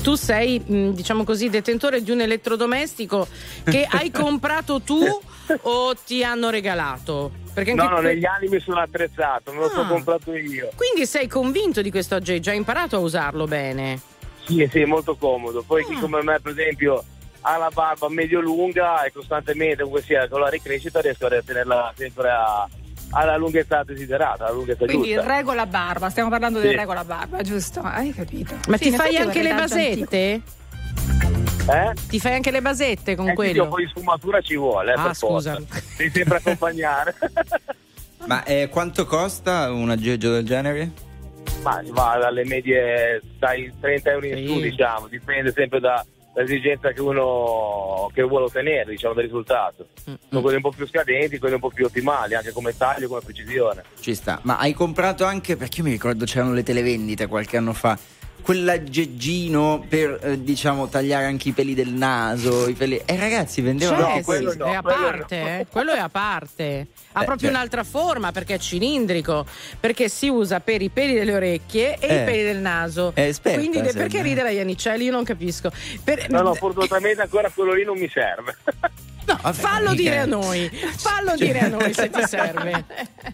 tu sei, diciamo così, detentore di un elettrodomestico che hai comprato tu o ti hanno regalato? Perché No, negli anni mi sono attrezzato, me lo sono comprato io. Quindi sei convinto di questo oggi? Hai già imparato a usarlo bene? Sì, è molto comodo. Poi chi come me, per esempio, ha la barba medio-lunga e costantemente, comunque sia, con la ricrescita riesco a tenerla sempre alla lunghezza desiderata, alla lunghezza quindi giusta. regola barba, stiamo parlando del regola barba, giusto? Hai capito? Ma ti fai anche le basette? Ti fai anche le basette con quello? Sì, un po' di sfumatura ci vuole, per scusa. forza. Devi sempre accompagnare. Ma quanto costa un aggeggio del genere? Ma va dalle medie, dai 30 euro in su, diciamo, dipende sempre dall'esigenza che uno vuole ottenere, diciamo, del risultato. Sono quelli un po' più scadenti, quelli un po' più ottimali, anche come taglio, come precisione. Ci sta. Ma hai comprato anche, perché io mi ricordo c'erano le televendite qualche anno fa, quell'aggeggino per diciamo tagliare anche i peli del naso, i peli. Ragazzi, vendevano anche quello. È a parte, quello è a parte. Ha proprio un'altra forma perché è cilindrico, perché si usa per i peli delle orecchie e i peli del naso. È esperta, quindi perché ridere agli Iannicelli? Io non capisco. No, fortunatamente ancora quello lì non mi serve. No, vabbè, fallo dire a noi se ti serve.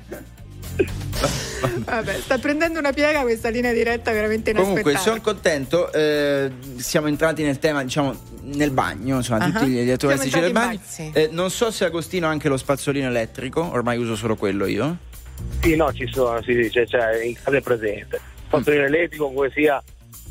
Vabbè, sta prendendo una piega questa linea diretta veramente inaspettata. Comunque sono contento, siamo entrati nel tema, diciamo, nel bagno, insomma, tutti gli elettrodomestici del bagno. Non so se Agostino ha anche lo spazzolino elettrico, ormai uso solo quello io. Sì, no, ci sono, sì, cioè in casa è presente. Spazzolino elettrico, comunque sia,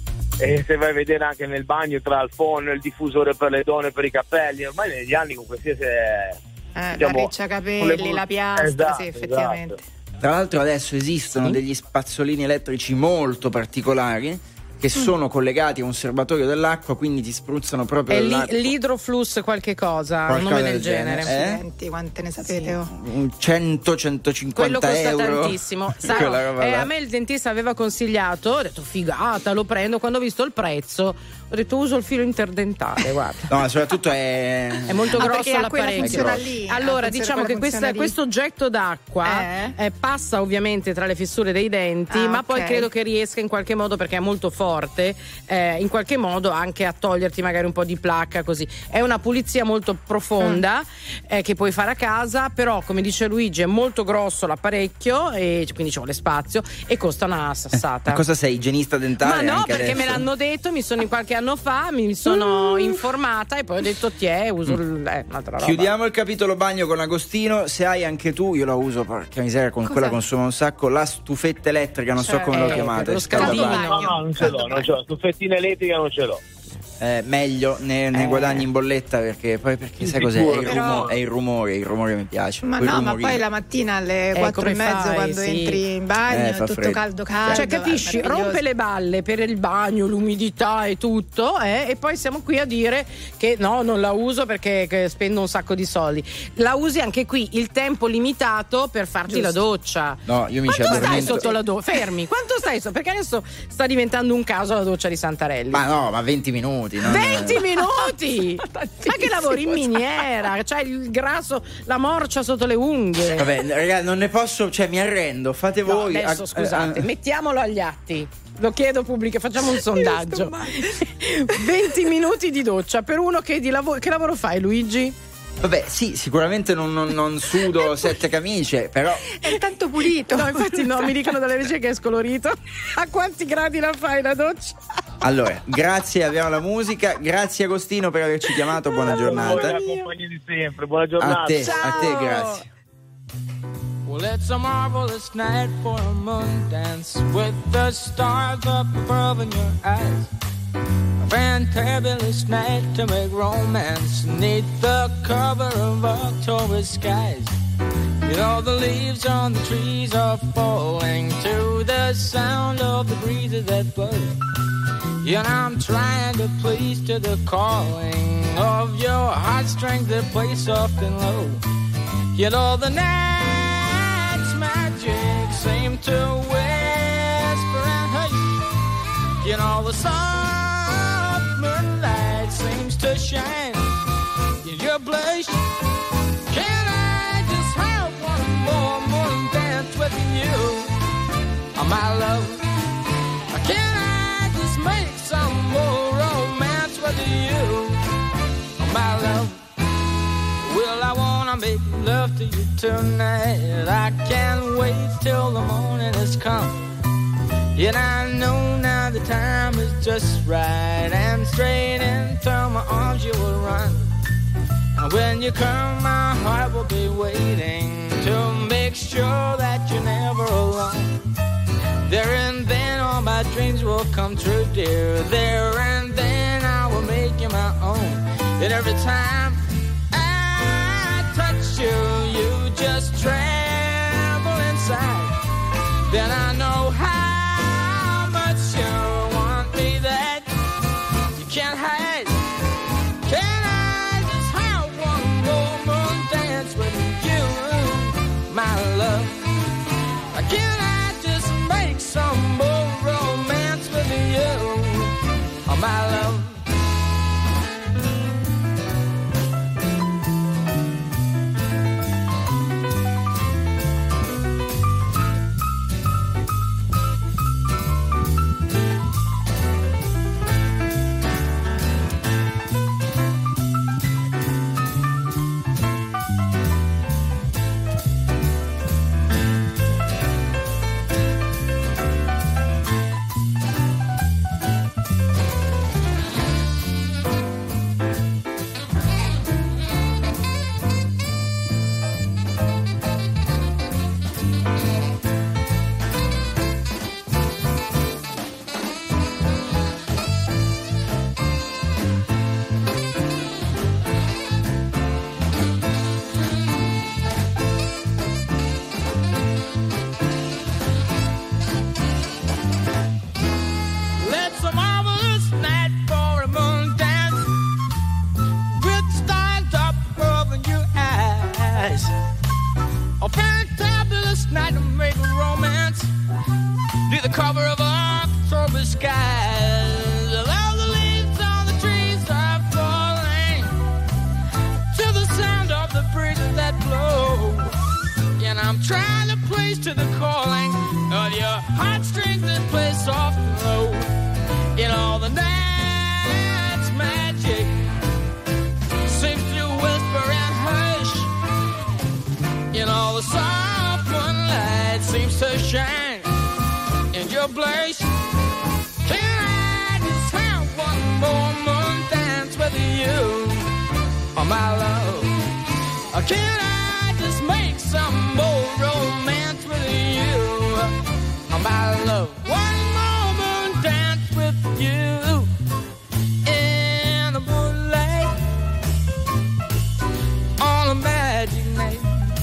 e se vai a vedere anche nel bagno tra il phon, il diffusore per le donne, per i capelli, ormai negli anni comunque sia la riccia capelli, la piastra, esatto, sì, effettivamente. Esatto. Tra l'altro adesso esistono degli spazzolini elettrici molto particolari che sono collegati a un serbatoio dell'acqua, quindi ti spruzzano proprio è dell'acqua. l'idrofluss qualcosa, un nome del genere. Accidenti, quante ne sapete? 100-150 quello costa euro. tantissimo. A me il dentista aveva consigliato, ho detto figata, lo prendo. Quando ho visto il prezzo ho detto uso il filo interdentale, guarda. No, soprattutto è molto grosso l'apparecchio. Allora diciamo che questo oggetto d'acqua passa ovviamente tra le fissure dei denti, ma poi credo che riesca in qualche modo, perché è molto forte, in qualche modo anche a toglierti magari un po' di placca, così. È una pulizia molto profonda che puoi fare a casa, però come dice Luigi è molto grosso l'apparecchio e quindi ci vuole spazio e costa una sassata. Cosa sei, igienista dentale? Ma no, anche perché adesso? me l'hanno detto, mi sono in qualche anno fa, mi sono informata e poi ho detto uso un'altra roba. Chiudiamo il capitolo bagno con Agostino. Se hai anche tu, io la uso, porca miseria, quella consuma un sacco, la stufetta elettrica, non so come lo chiamate, lo scaldabagno. No, non ce l'ho, la stufettina elettrica non ce l'ho. Meglio ne guadagni in bolletta, perché sai cos'è? È il rumore mi piace. Ma no, ma poi la mattina alle 4:30 quando entri in bagno è tutto freddo. caldo. Cioè capisci, rompe le balle per il bagno, l'umidità e tutto, e poi siamo qui a dire che no, non la uso perché spendo un sacco di soldi. La usi anche qui il tempo limitato per farti la doccia. No, io mi Quanto stai sotto la doccia? Fermi, quanto stai sotto? Perché adesso sta diventando un caso la doccia di Santarelli. Ma no, ma 20 minuti. 20 minuti! Ma che lavori in miniera? C'hai il grasso, la morcia sotto le unghie. Vabbè, ragazzi, non ne posso, mi arrendo, fate voi. Adesso scusate, mettiamolo agli atti. Lo chiedo pubblico, facciamo un sondaggio. 20 minuti di doccia per uno che che lavoro fai, Luigi? Vabbè, sì, sicuramente non sudo 7 camicie, però è tanto pulito. No, infatti no, mi dicono dalle regie che è scolorito. A quanti gradi la fai la doccia? Allora, grazie, abbiamo la musica. Grazie Agostino per averci chiamato, buona giornata. Di sempre, buona giornata. A te, grazie. Well, it's a marvelous night for a moon dance with the stars up above in your eyes. A fantabulous night to make romance neath the cover of October skies. You know the leaves on the trees are falling to the sound of the breezes that blow. And I'm trying to please to the calling of your heartstrings that play soft and low. Yet all the night's magic seem to whisper and hush. Yet all the soft moonlight seems to shine in your blush. Can I just have one more morning dance with you, my love? Can I just make some more love to you tonight. I can't wait till the morning has come. And I know now the time is just right, and straight into my arms you will run. And when you come, my heart will be waiting to make sure that you're never alone. There and then all my dreams will come true, dear. There and then I will make you my own. And every time I touch you, you just tremble inside. Then I know how much you want me that you can't hide. Can I just have one more dance with you, my love? Can I just make some more romance with you, oh, my love? Cover of October skies, all the leaves on the trees are falling to the sound of the breezes that blow, and I'm trying to place to the calling of your heartstrings that play soft and low. In all the night's magic seems to whisper and hush, in all the soft moonlight seems to shine your place. Can I just have one more moon dance with you, oh, my love? Or can I just make some more romance with you, oh, my love? One more moon dance with you in the moonlight on a magic night.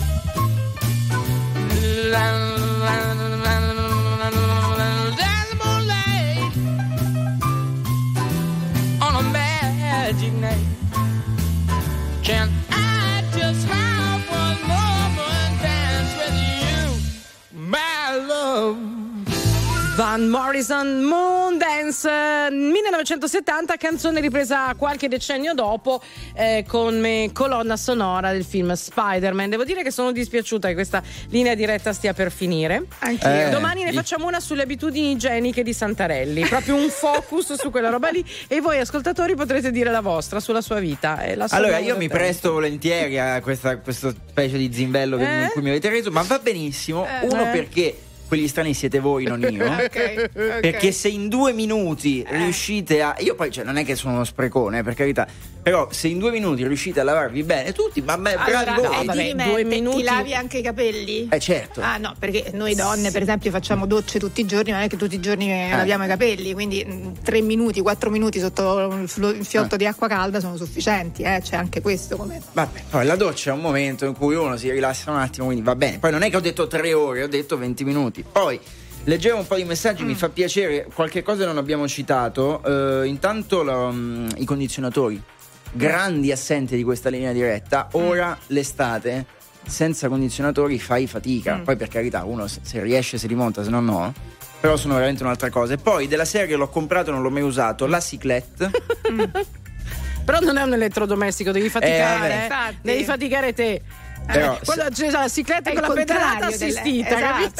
Can I just have one more dance with you, my love? Van Morrison, Moondance, 1970, canzone ripresa qualche decennio dopo come colonna sonora del film Spider-Man. Devo dire che sono dispiaciuta che questa linea diretta stia per finire. Anch'io. Domani ne facciamo una sulle abitudini igieniche di Santarelli, proprio un focus su quella roba lì, e voi ascoltatori potrete dire la vostra sulla sua vita. Allora io mi presto volentieri a questa specie di zimbello in cui mi avete reso, ma va benissimo. Uno, perché quelli strani siete voi, non io. Okay. Perché se in 2 minuti riuscite a... Io poi, non è che sono uno sprecone, per carità, però se in 2 minuti riuscite a lavarvi bene tutti, ma bravi voi. 2 minuti. Ti lavi anche i capelli? Certo. Ah no, perché noi donne per esempio facciamo docce tutti i giorni, non è che tutti i giorni laviamo i capelli, quindi 3 minuti, 4 minuti sotto il fiotto di acqua calda sono sufficienti, c'è anche questo come... Vabbè, poi la doccia è un momento in cui uno si rilassa un attimo, quindi va bene. Poi non è che ho detto 3 ore, ho detto 20 minuti. Poi leggevo un po' di messaggi, mi fa piacere, qualche cosa non abbiamo citato. Intanto i condizionatori, grandi assenti di questa linea diretta. Ora l'estate senza condizionatori fai fatica. Poi per carità, uno se riesce si rimonta, se no no. Però sono veramente un'altra cosa. E poi della serie, l'ho comprato e non l'ho mai usato, la cyclette. Però non è un elettrodomestico, devi faticare, devi faticare te. Però, quando c'è la cicletta con la pedalata assistita, capito?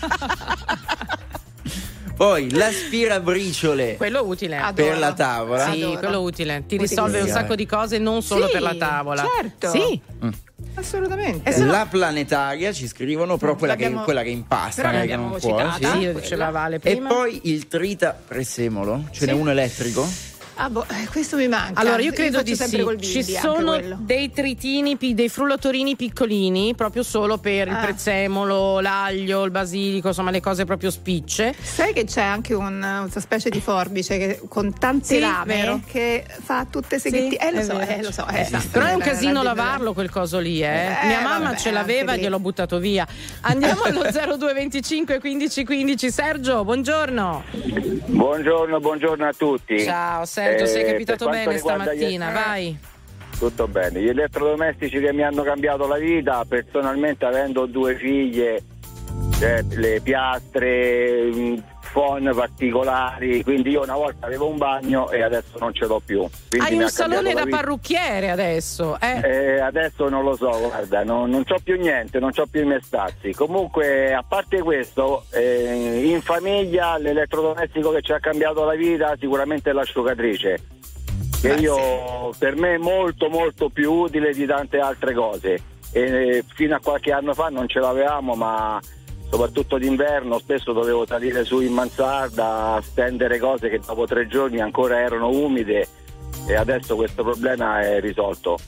Poi l'aspirabriciole, quello utile per la tavola. Sì, quello utile, ti risolve un sacco di cose, non solo per la tavola. Certo. Sì. Assolutamente. La planetaria ci scrivono, però quella che impasta, però che non può. Citata, sì, diceva Vale prima. E poi il trita presemolo, ce n'è uno elettrico? Questo mi manca. Allora io credo di sempre col sì. Ci Bindi, sono dei tritini, dei frullatorini piccolini, proprio solo per il prezzemolo, l'aglio, il basilico, insomma le cose proprio spicce. Sai che c'è anche una specie di forbice con tante lame che fa tutte seghetti. Lo so. Però è un casino lavarlo quel coso lì, Mia mamma ce l'aveva e gliel'ho buttato via. Andiamo allo 0225 15 15. Sergio, buongiorno. Buongiorno a tutti. Ciao Sergio, sei capitato bene stamattina, vai. Tutto bene. Gli elettrodomestici che mi hanno cambiato la vita, personalmente avendo 2 figlie, le piastre, phon particolari, quindi io una volta avevo un bagno e adesso non ce l'ho più. Quindi hai un salone da parrucchiere adesso? Adesso non lo so, guarda, non c'ho più niente, non c'ho più i mestazzi. Comunque, a parte questo, in famiglia l'elettrodomestico che ci ha cambiato la vita sicuramente è l'asciugatrice, che per me è molto molto più utile di tante altre cose. Fino a qualche anno fa non ce l'avevamo, ma soprattutto d'inverno spesso dovevo salire su in mansarda a stendere cose che dopo 3 giorni ancora erano umide, e adesso questo problema è risolto.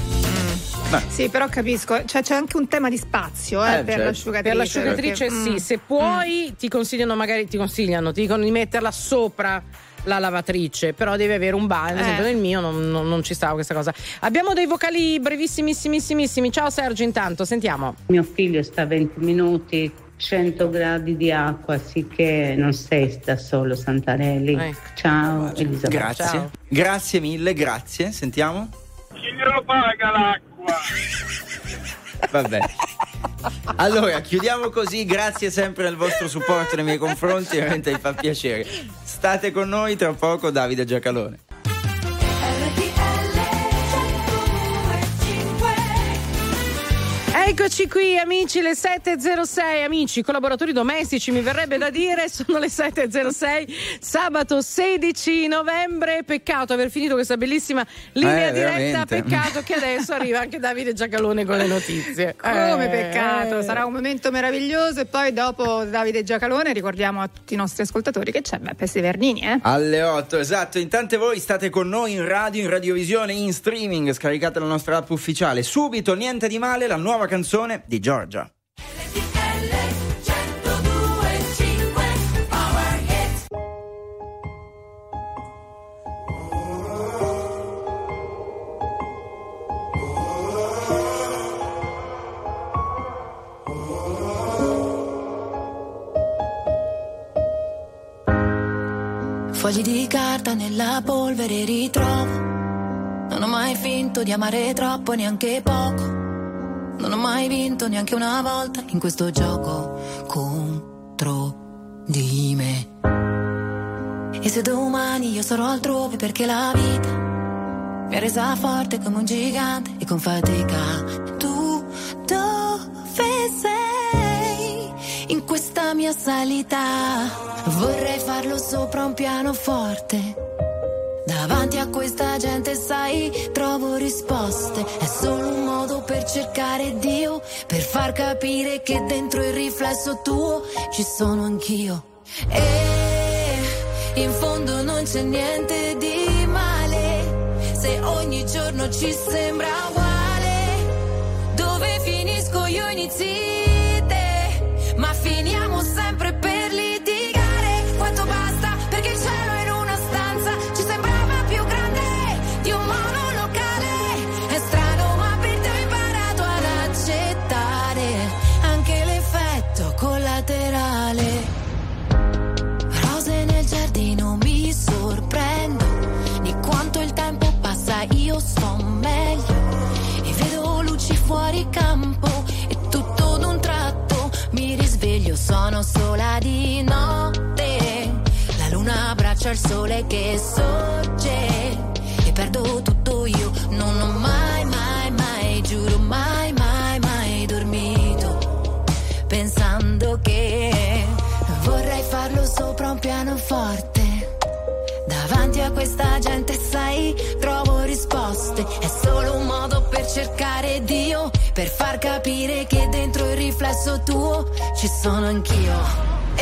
Sì, però capisco, c'è anche un tema di spazio per l'asciugatrice. Per l'asciugatrice sì, se puoi ti consigliano, ti dicono di metterla sopra la lavatrice, però deve avere un bagno. Ad esempio nel mio non ci stava questa cosa. Abbiamo dei vocali brevissimissimissimi. Ciao Sergio, intanto sentiamo. Mio figlio sta a 20 minuti, 100 gradi di acqua, sicché non sei da solo, Santarelli. Ciao Elisabetta. Grazie mille, grazie. Sentiamo. Chi glielo paga l'acqua? Vabbè. Allora, chiudiamo così. Grazie sempre del vostro supporto nei miei confronti, veramente mi fa piacere. State con noi, tra poco Davide Giacalone. Eccoci qui amici, le 7.06, amici collaboratori domestici mi verrebbe da dire, sono le 7.06, sabato 16 novembre, peccato aver finito questa bellissima linea diretta, peccato che adesso arriva anche Davide Giacalone con le notizie. Come peccato, sarà un momento meraviglioso, e poi dopo Davide Giacalone ricordiamo a tutti i nostri ascoltatori che c'è Beppe Bernini alle 8, esatto. Intanto voi state con noi in radio, in radiovisione, in streaming, scaricate la nostra app ufficiale. Subito, niente di male, la nuova canzone di Giorgia. Fogli di carta nella polvere ritrovo. Non ho mai finto di amare troppo, neanche poco. Non ho mai vinto neanche una volta in questo gioco contro di me. E se domani io sarò altrove, perché la vita mi ha resa forte come un gigante, e con fatica tu dove sei in questa mia salita? Vorrei farlo sopra un pianoforte. Davanti a questa gente, sai, trovo risposte. È solo un modo per cercare Dio, per far capire che dentro il riflesso tuo ci sono anch'io. E in fondo non c'è niente di male, se ogni giorno ci sembra uguale. Dove finisco io inizi te, ma finiamo sempre per litigare. Quanto basta perché il cielo è in una stanza ci sembra più grande di un monolocale. È strano, ma per te ho imparato ad accettare anche l'effetto collaterale. Rose nel giardino, mi sorprendo di quanto il tempo passa, io sto meglio e vedo luci fuori campo, e tutto d'un tratto mi risveglio, sono sola di notte. La luna abbraccia il sole che sorge e perdo tutto io. Non ho mai, mai, mai, giuro mai, mai, mai dormito pensando che vorrei farlo sopra un pianoforte. Davanti a questa gente, sai, trovo risposte. risposte, è solo un modo per cercare Dio, per far capire che dentro il riflesso tuo ci sono anch'io.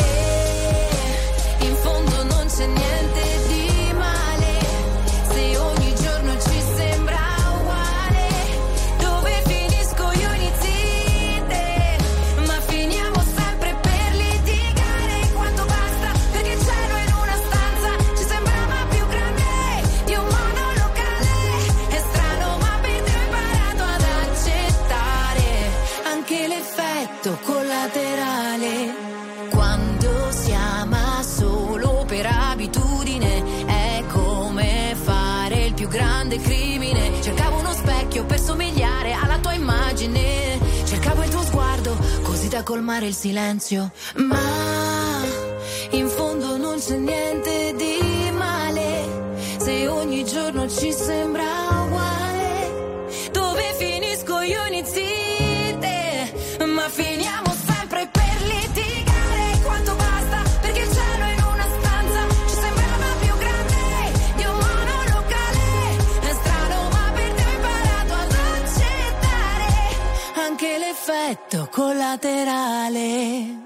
E in fondo non c'è niente di male, se ogni giorno ci sembra uguale, dove finisco io inizi te, ma finiamo sempre per litigare. Quanto basta, perché il cielo in una stanza ci sembrava più grande di un monolocale. È strano ma per te ho imparato ad accettare anche l'effetto collaterale. Quando si ama solo per abitudine è come fare il più grande crimine. Cercavo uno specchio per somigliare alla tua immagine, cercavo il tuo sguardo così da colmare il silenzio, ma in fondo non c'è niente di male, se ogni giorno ci sembra uguale, dove finisco io inizi te, ma finiamo sempre per litigare. Quanto basta, perché il cielo in una stanza ci sembrava più grande di un monolocale. È strano ma per te ho imparato ad accettare anche l'effetto collaterale.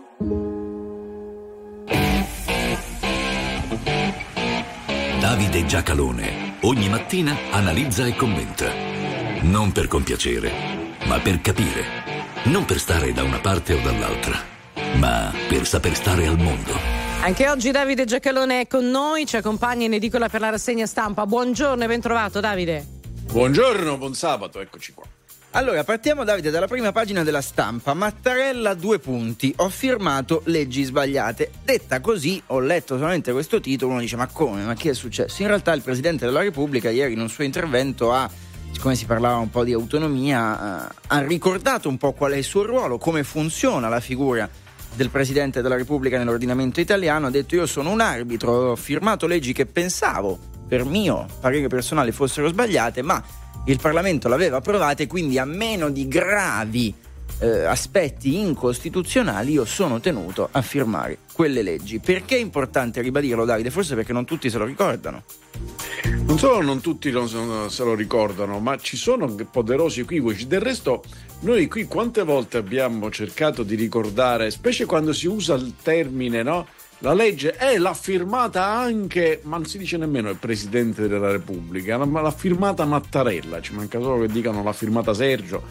Davide Giacalone ogni mattina analizza e commenta, non per compiacere, ma per capire, non per stare da una parte o dall'altra, ma per saper stare al mondo. Anche oggi Davide Giacalone è con noi, ci accompagna in edicola per la rassegna stampa. Buongiorno e ben trovato, Davide. Buongiorno, buon sabato, eccoci qua. Allora, partiamo, Davide, dalla prima pagina della Stampa. Mattarella, 2 punti. Ho firmato leggi sbagliate. Detta così, ho letto solamente questo titolo, uno dice ma come? Ma che è successo? In realtà il Presidente della Repubblica ieri in un suo intervento siccome si parlava un po' di autonomia, ha ricordato un po' qual è il suo ruolo, come funziona la figura del Presidente della Repubblica nell'ordinamento italiano. Ha detto: io sono un arbitro, ho firmato leggi che pensavo, per mio parere personale, fossero sbagliate, ma il Parlamento l'aveva approvata e quindi a meno di gravi aspetti incostituzionali io sono tenuto a firmare quelle leggi. Perché è importante ribadirlo, Davide? Forse perché non tutti se lo ricordano. Non solo non tutti se lo ricordano, ma ci sono poderosi equivoci. Del resto noi qui quante volte abbiamo cercato di ricordare, specie quando si usa il termine, no? La legge l'ha firmata anche, ma non si dice nemmeno il Presidente della Repubblica, ma l'ha firmata Mattarella, ci manca solo che dicano l'ha firmata Sergio.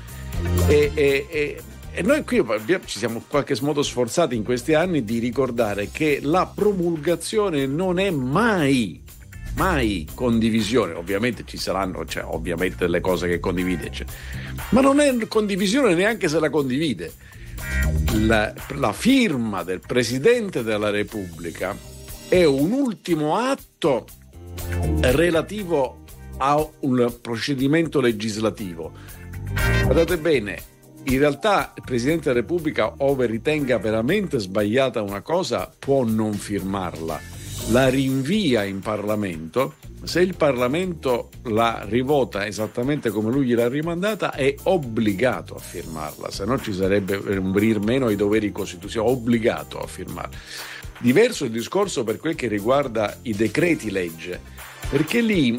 E noi qui ci siamo in qualche modo sforzati in questi anni di ricordare che la promulgazione non è mai condivisione. Ovviamente ci saranno, ovviamente delle cose che condivide, ma non è condivisione neanche se la condivide. La firma del Presidente della Repubblica è un ultimo atto relativo a un procedimento legislativo. Guardate bene, in realtà il Presidente della Repubblica, ove ritenga veramente sbagliata una cosa, può non firmarla, la rinvia in Parlamento. Se il Parlamento la rivota esattamente come lui gliel'ha rimandata, è obbligato a firmarla, se no ci sarebbe un venir meno ai doveri costituzionali, obbligato a firmarla. Diverso il discorso per quel che riguarda i decreti legge, perché lì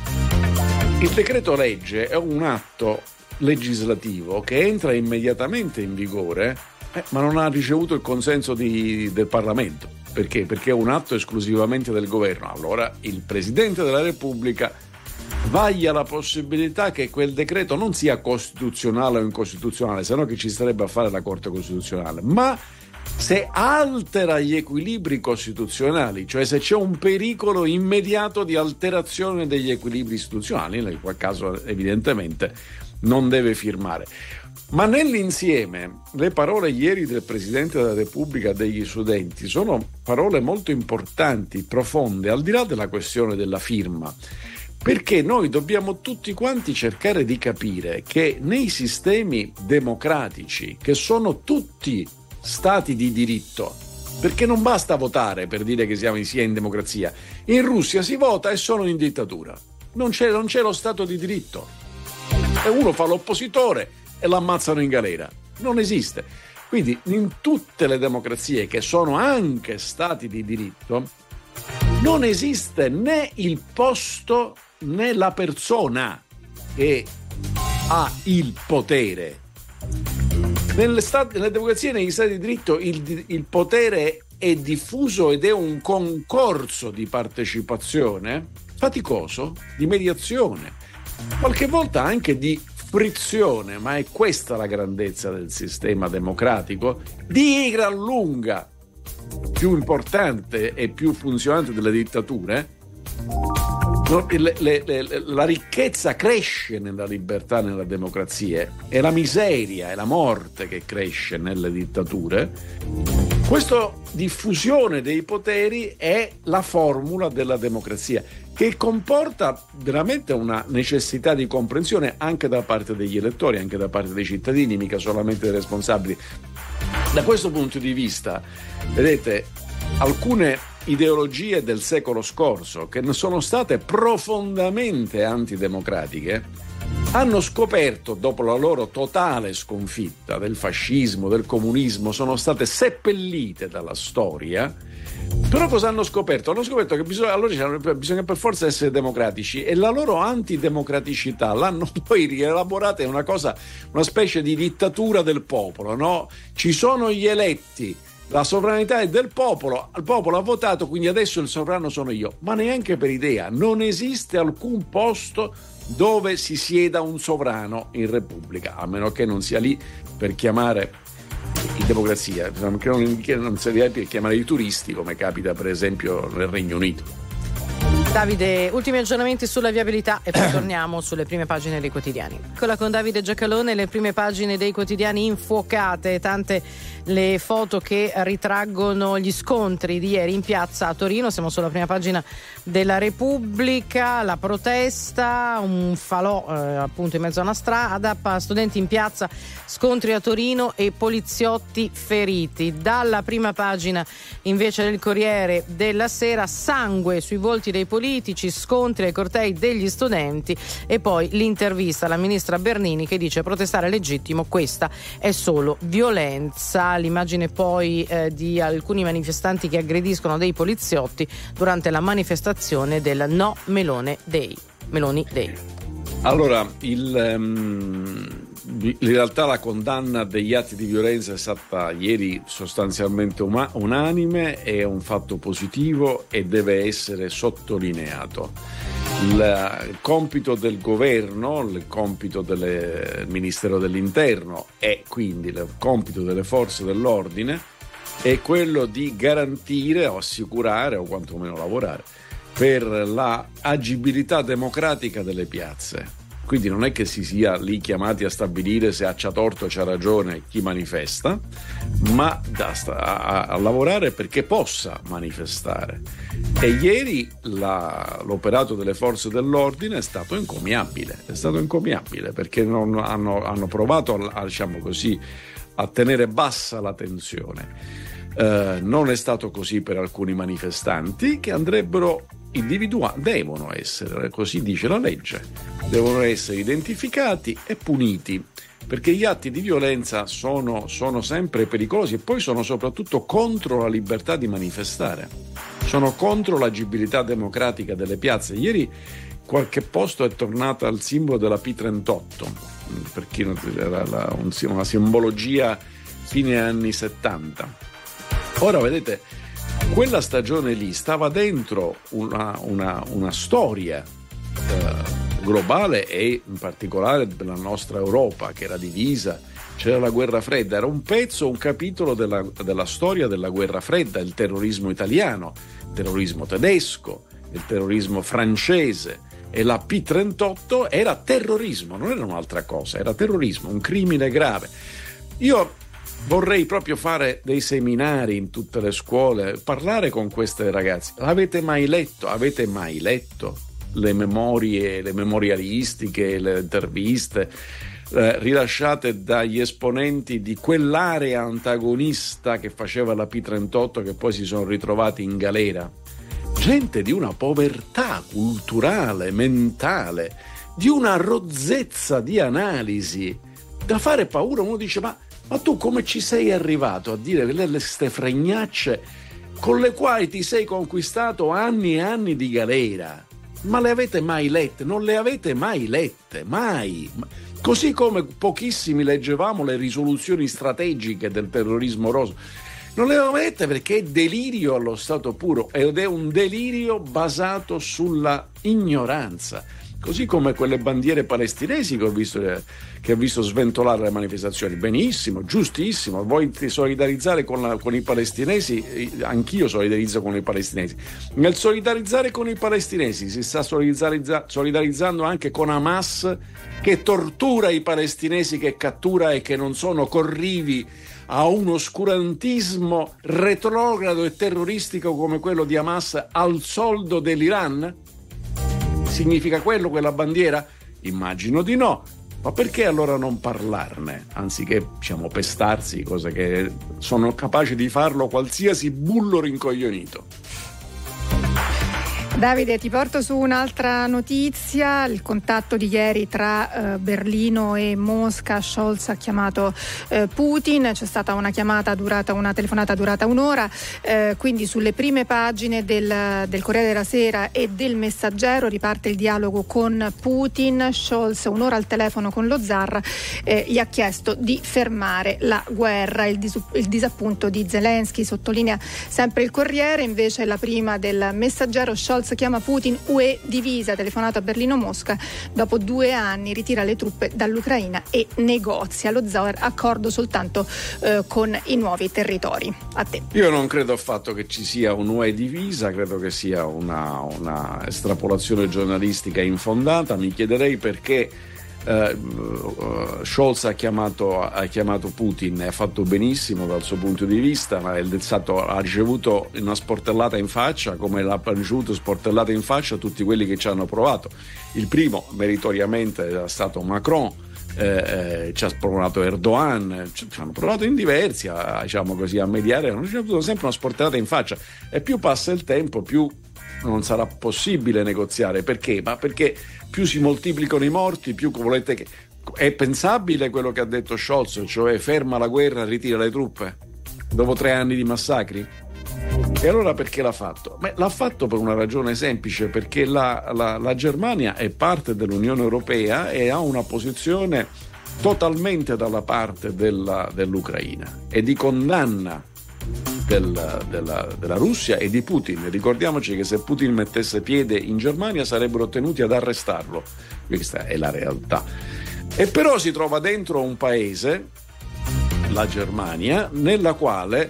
il decreto legge è un atto legislativo che entra immediatamente in vigore, ma non ha ricevuto il consenso del Parlamento. Perché? Perché è un atto esclusivamente del governo. Allora il Presidente della Repubblica vaglia la possibilità che quel decreto non sia costituzionale o incostituzionale, se no che ci starebbe a fare la Corte Costituzionale, ma se altera gli equilibri costituzionali, cioè se c'è un pericolo immediato di alterazione degli equilibri istituzionali, in quel caso evidentemente non deve firmare. Ma nell'insieme le parole ieri del Presidente della Repubblica degli studenti sono parole molto importanti, profonde, al di là della questione della firma, perché noi dobbiamo tutti quanti cercare di capire che nei sistemi democratici, che sono tutti stati di diritto, perché non basta votare per dire che si è in democrazia, in Russia si vota e sono in dittatura, non c'è lo Stato di diritto, e uno fa l'oppositore e l'ammazzano in galera. Non esiste. Quindi in tutte le democrazie che sono anche stati di diritto non esiste né il posto né la persona che ha il potere. Nelle democrazie e negli stati di diritto il potere è diffuso ed è un concorso di partecipazione faticoso, di mediazione, qualche volta anche di frizione, ma è questa la grandezza del sistema democratico, di gran lunga più importante e più funzionante delle dittature. La ricchezza cresce nella libertà, nella democrazia, è la miseria e la morte che cresce nelle dittature. Questa diffusione dei poteri è la formula della democrazia, che comporta veramente una necessità di comprensione anche da parte degli elettori, anche da parte dei cittadini, mica solamente dei responsabili. Da questo punto di vista, vedete, alcune ideologie del secolo scorso, che sono state profondamente antidemocratiche, hanno scoperto, dopo la loro totale sconfitta del fascismo, del comunismo, sono state seppellite dalla storia. Però cosa hanno scoperto? Hanno scoperto che bisogna per forza essere democratici, e la loro antidemocraticità l'hanno poi rielaborata in una specie di dittatura del popolo, no? Ci sono gli eletti, la sovranità è del popolo, il popolo ha votato, quindi adesso il sovrano sono io. Ma neanche per idea, non esiste alcun posto dove si sieda un sovrano in Repubblica, a meno che non sia lì per chiamare in democrazia, che non servirà per chiamare i turisti, come capita per esempio nel Regno Unito. Davide, ultimi aggiornamenti sulla viabilità e poi torniamo sulle prime pagine dei quotidiani. Eccola con Davide Giacalone, le prime pagine dei quotidiani infuocate, tante le foto che ritraggono gli scontri di ieri in piazza a Torino. Siamo sulla prima pagina della Repubblica, la protesta, un falò appunto in mezzo a una strada, studenti in piazza, scontri a Torino e poliziotti feriti. Dalla prima pagina invece del Corriere della Sera, sangue sui volti dei politici, scontri ai cortei degli studenti, e poi l'intervista alla ministra Bernini che dice: protestare è legittimo, questa è solo violenza. L'immagine poi di alcuni manifestanti che aggrediscono dei poliziotti durante la manifestazione del No Meloni Day. Allora, in realtà la condanna degli atti di violenza è stata ieri sostanzialmente unanime, è un fatto positivo e deve essere sottolineato. Il compito del governo, il compito del Ministero dell'Interno e quindi il compito delle forze dell'ordine è quello di garantire o assicurare o quantomeno lavorare per la agibilità democratica delle piazze. Quindi non è che si sia lì chiamati a stabilire se c'ha torto o c'ha ragione chi manifesta, ma a lavorare perché possa manifestare. E ieri l'operato delle forze dell'ordine è stato encomiabile perché non hanno provato diciamo così, a tenere bassa la tensione. Non è stato così per alcuni manifestanti che devono essere, così dice la legge, devono essere identificati e puniti, perché gli atti di violenza sono sempre pericolosi e poi sono soprattutto contro la libertà di manifestare, sono contro l'agibilità democratica delle piazze. Ieri qualche posto è tornata al simbolo della P38, perché era una simbologia fine anni 70. Ora vedete, quella stagione lì stava dentro una storia globale e in particolare della nostra Europa, che era divisa. C'era la guerra fredda, era un capitolo della storia della guerra fredda, il terrorismo italiano, il terrorismo tedesco, il terrorismo francese, e la P38 era terrorismo, non era un'altra cosa, era terrorismo, un crimine grave. Io vorrei proprio fare dei seminari in tutte le scuole, parlare con queste ragazze. Avete mai letto le memorie, le memorialistiche, le interviste rilasciate dagli esponenti di quell'area antagonista che faceva la P38, che poi si sono ritrovati in galera? Gente di una povertà culturale, mentale, di una rozzezza di analisi da fare paura. Uno dice: ma tu come ci sei arrivato a dire queste fregnacce con le quali ti sei conquistato anni e anni di galera? Ma le avete mai lette? Non le avete mai lette, mai. Così come pochissimi leggevamo le risoluzioni strategiche del terrorismo rosso. Non le avevamo lette perché è delirio allo stato puro, ed è un delirio basato sulla ignoranza. Così come quelle bandiere palestinesi che ho visto sventolare le manifestazioni. Benissimo, giustissimo. Vuoi solidarizzare con i palestinesi? Anch'io solidarizzo con i palestinesi. Nel solidarizzare con i palestinesi si sta solidarizzando anche con Hamas, che tortura i palestinesi, che cattura e che non sono corrivi a un oscurantismo retrogrado e terroristico come quello di Hamas al soldo dell'Iran? Significa quello, quella bandiera? Immagino di no. Ma perché allora non parlarne? Anziché, pestarsi, cose che sono capaci di farlo qualsiasi bullo rincoglionito. Davide, ti porto su un'altra notizia, il contatto di ieri tra Berlino e Mosca. Scholz ha chiamato Putin, c'è stata una telefonata durata un'ora, quindi sulle prime pagine del Corriere della Sera e del Messaggero riparte il dialogo con Putin. Scholz, un'ora al telefono con lo zar, gli ha chiesto di fermare la guerra. Il disappunto di Zelensky, sottolinea sempre il Corriere. Invece la prima del Messaggero, Scholz chiama Putin, UE divisa, telefonato a Berlino-Mosca, dopo 2 anni ritira le truppe dall'Ucraina e negozia lo zar accordo soltanto con i nuovi territori. A te. Io non credo affatto che ci sia un'UE divisa, credo che sia una estrapolazione giornalistica infondata. Mi chiederei perché Scholz ha chiamato Putin e ha fatto benissimo dal suo punto di vista, ma ha ricevuto una sportellata in faccia, come l'ha ricevuto sportellata in faccia tutti quelli che ci hanno provato. Il primo meritoriamente è stato Macron, ci ha provato Erdogan, ci hanno provato in diversi a mediare, hanno ricevuto sempre una sportellata in faccia, e più passa il tempo più non sarà possibile negoziare. Perché? Ma perché più si moltiplicano i morti, più volete che... È pensabile quello che ha detto Scholz, cioè ferma la guerra, ritira le truppe dopo 3 anni di massacri? E allora perché l'ha fatto? L'ha fatto per una ragione semplice, perché la Germania è parte dell'Unione Europea e ha una posizione totalmente dalla parte dell'Ucraina e di condanna della Russia e di Putin. Ricordiamoci che se Putin mettesse piede in Germania sarebbero tenuti ad arrestarlo. Questa è la realtà. E però si trova dentro un paese, la Germania, nella quale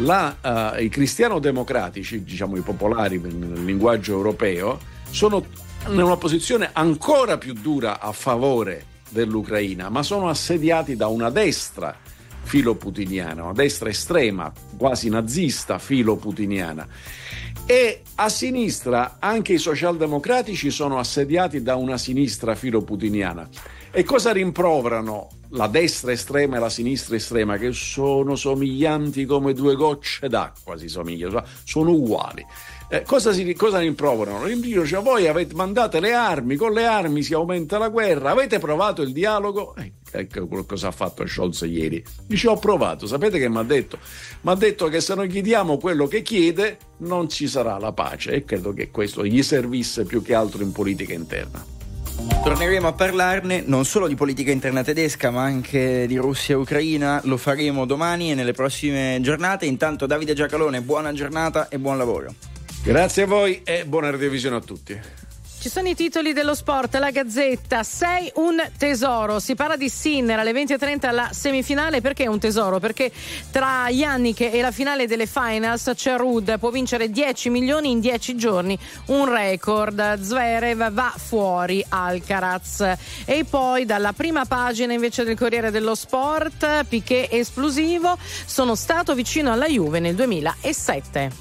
i cristiano-democratici, i popolari nel linguaggio europeo, sono in una posizione ancora più dura a favore dell'Ucraina, ma sono assediati da una destra filoputiniana, una destra estrema, quasi nazista filoputiniana. E a sinistra anche i socialdemocratici sono assediati da una sinistra filoputiniana. E cosa rimproverano la destra estrema e la sinistra estrema? Che sono somiglianti come 2 gocce d'acqua, si somigliano, sono uguali. Cosa rimproverano? Rimproverano, voi mandate le armi, con le armi si aumenta la guerra, avete provato il dialogo? Ecco cosa ha fatto Scholz ieri. Dice: ho provato, sapete che mi ha detto? Mi ha detto che se non gli diamo quello che chiede non ci sarà la pace, e credo che questo gli servisse più che altro in politica interna. Torneremo a parlarne non solo di politica interna tedesca, ma anche di Russia e Ucraina. Lo faremo domani e nelle prossime giornate. Intanto Davide Giacalone, buona giornata e buon lavoro. Grazie a voi e buona radiovisione a tutti. Ci sono i titoli dello sport, la Gazzetta. Sei un tesoro. Si parla di Sinner alle 20:30 la semifinale. Perché un tesoro? Perché tra Yannick e la finale delle finals c'è Ruud, può vincere 10 milioni in 10 giorni, un record. Zverev va fuori, Alcaraz. E poi dalla prima pagina invece del Corriere dello Sport, Piqué esplosivo, sono stato vicino alla Juve nel 2007.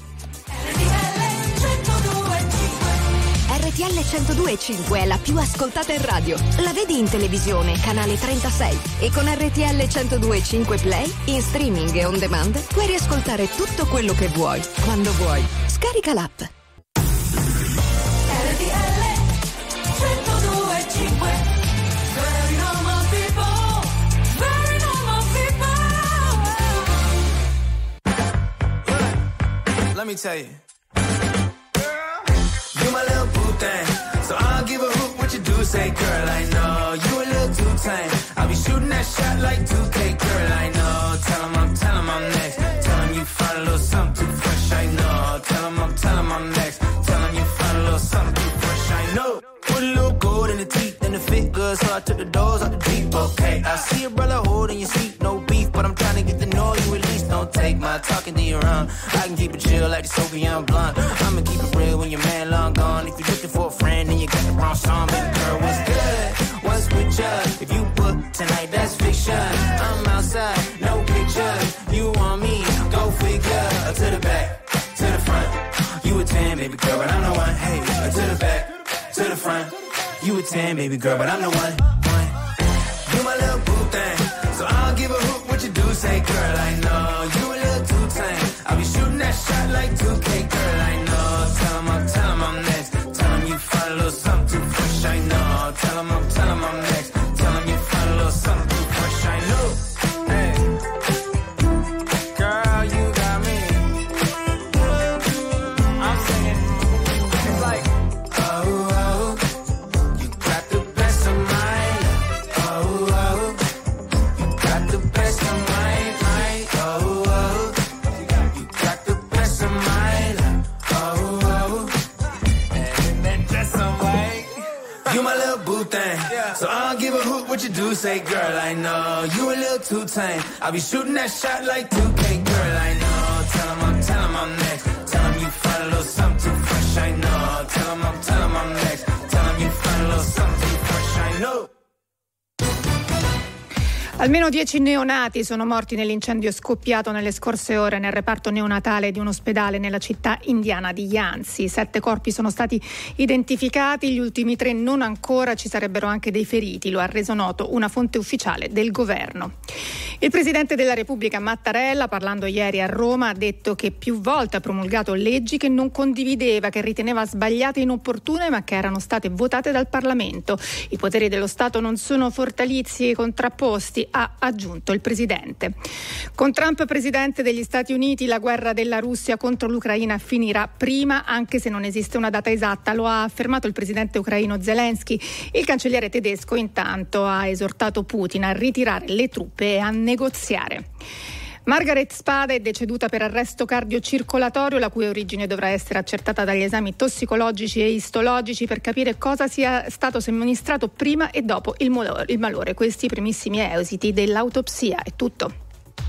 RTL 102.5 è la più ascoltata in radio. La vedi in televisione, canale 36. E con RTL 102.5 Play, in streaming e on demand, puoi riascoltare tutto quello che vuoi, quando vuoi. Scarica l'app. RTL 102.5. Very normal people, very normal people. Let me tell you. You my little boo thing. say, girl, I know you a little too tame. I'll be shooting that shot like 2K, girl, I know. Tell 'em I'm next. Tell 'em you find a little something too fresh, I know. Tell 'em I'm next. Tell 'em you find a little something too fresh, I know. Put a little gold in the teeth and the fit good, so I took the doors out the deep, okay. I see a brother holding your seat, no beef, but I'm trying to get to know you at least. Don't take my talking to your own. I can keep it chill like the Soviet blunt. I'ma keep it real when your man long gone. If you're looking for a friend, then you got the wrong song. Baby girl, what's good? What's with you? If you book tonight, that's fiction. I'm outside, no pictures. You want me? Go figure. To the back, to the front. You a 10, baby girl, but I'm the one. Hey, to the back, to the front. You a 10, baby girl, but I'm the one. You my little boo thing, so I don't give a hoot what you do. Say, girl, I know you a little too tame. I'll be shooting that shot like 2K, girl, I know. Tell 'em I'm next. Tell 'em you find a little something too fresh, I know. Tell 'em I'm next. Tell 'em you find a little something too fresh, I know. Hey, girl, you got me. I'm singing. It's like, oh, oh, you got the best of mine. Oh, oh, you got the best of mine. Oh, oh, you got the best of mine. Oh, oh, and that dress on white. You my little boo thing, so I don't give a hoot what you do. Say, girl, I know you a little too tame. I'll be shooting that shot like 2K, girl, I know. Tell 'em I'm next. Tell 'em you find a little something too fresh, I know. Tell 'em I'm next. Tell 'em you find a little something too fresh, I know. Almeno 10 neonati sono morti nell'incendio scoppiato nelle scorse ore nel reparto neonatale di un ospedale nella città indiana di Yansi. 7 corpi sono stati identificati, gli ultimi 3 non ancora, ci sarebbero anche dei feriti, lo ha reso noto una fonte ufficiale del governo. Il Presidente della Repubblica Mattarella, parlando ieri a Roma, ha detto che più volte ha promulgato leggi che non condivideva, che riteneva sbagliate e inopportune, ma che erano state votate dal Parlamento. I poteri dello Stato non sono fortalizi e contrapposti, ha aggiunto il Presidente. Con Trump Presidente degli Stati Uniti, la guerra della Russia contro l'Ucraina finirà prima, anche se non esiste una data esatta, lo ha affermato il Presidente ucraino Zelensky. Il cancelliere tedesco intanto ha esortato Putin a ritirare le truppe e a negoziare. Margaret Spada è deceduta per arresto cardiocircolatorio, la cui origine dovrà essere accertata dagli esami tossicologici e istologici per capire cosa sia stato somministrato prima e dopo il malore. Questi i primissimi esiti dell'autopsia. È tutto.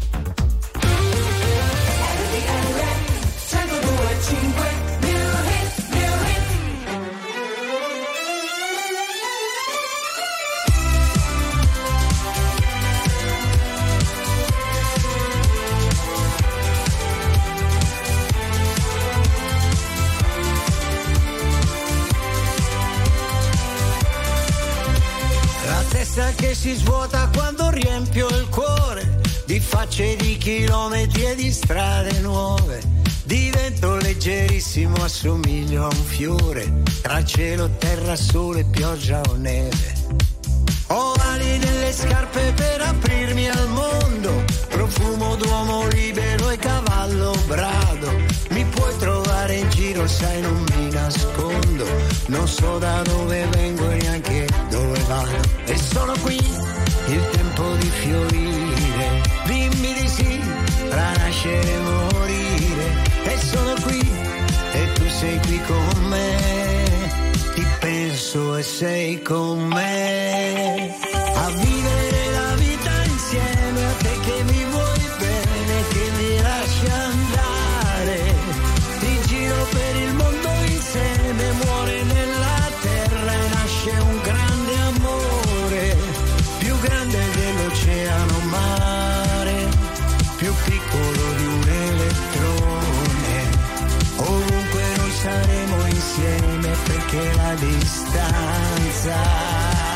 Che si svuota quando riempio il cuore di facce, di chilometri e di strade nuove. Divento leggerissimo, assomiglio a un fiore tra cielo, terra, sole, pioggia o neve. Ho ali nelle scarpe per aprirmi al mondo, profumo d'uomo libero e cavallo brado. Mi puoi trovare in giro, sai, non mi nascondo. Non so da dove vengo e neanche dove vado. E sono qui, il tempo di fiorire. Dimmi di sì, tra nascere e morire. E sono qui, e tu sei qui con me. Ti penso e sei con me. A vivere la vita insieme a te che mi vuoi bene, che mi lasci andare. Ti giro per il mondo insieme, muore nella terra e nasce un grande amore, più grande dell'oceano mare, più piccolo di un elettrone. Ovunque noi saremo insieme perché la distanza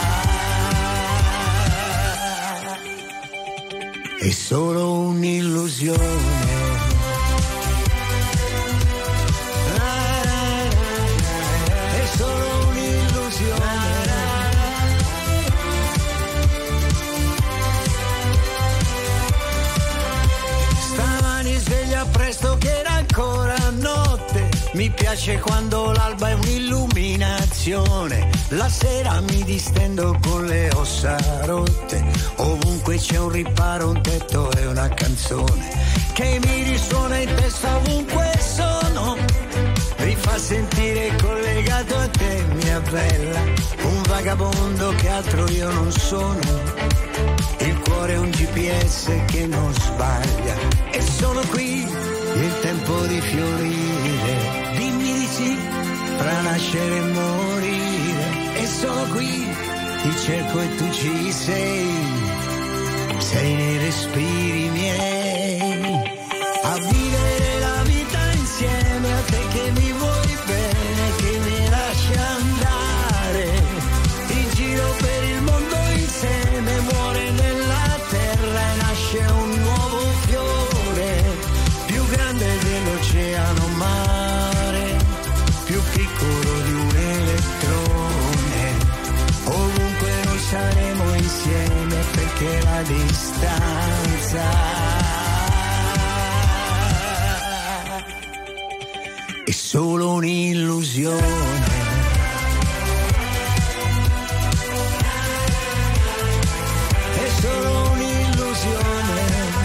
è solo un'illusione. È solo un'illusione. Stamani sveglia presto che era ancora notte. Mi piace quando l'alba è un'illuminazione, la sera mi distendo con le ossa rotte, ovunque c'è un riparo, un tetto e una canzone che mi risuona in testa ovunque sono, mi fa sentire collegato a te, mia bella, un vagabondo che altro io non sono, il cuore è un GPS che non sbaglia e sono qui, il tempo di fiorire, dimmi di sì, fra nascere e morire, e sono qui, ti cerco e tu ci sei nei respiri miei, a vivere la vita insieme a te che mi vuoi bene, che mi lasci andare, in giro per il mondo insieme, muore nella terra e nasce un nuovo fiore, più grande dell'oceano mare, più piccolo di un elettrone, ovunque noi saremo insieme perché la distanza è solo un'illusione. È solo un'illusione.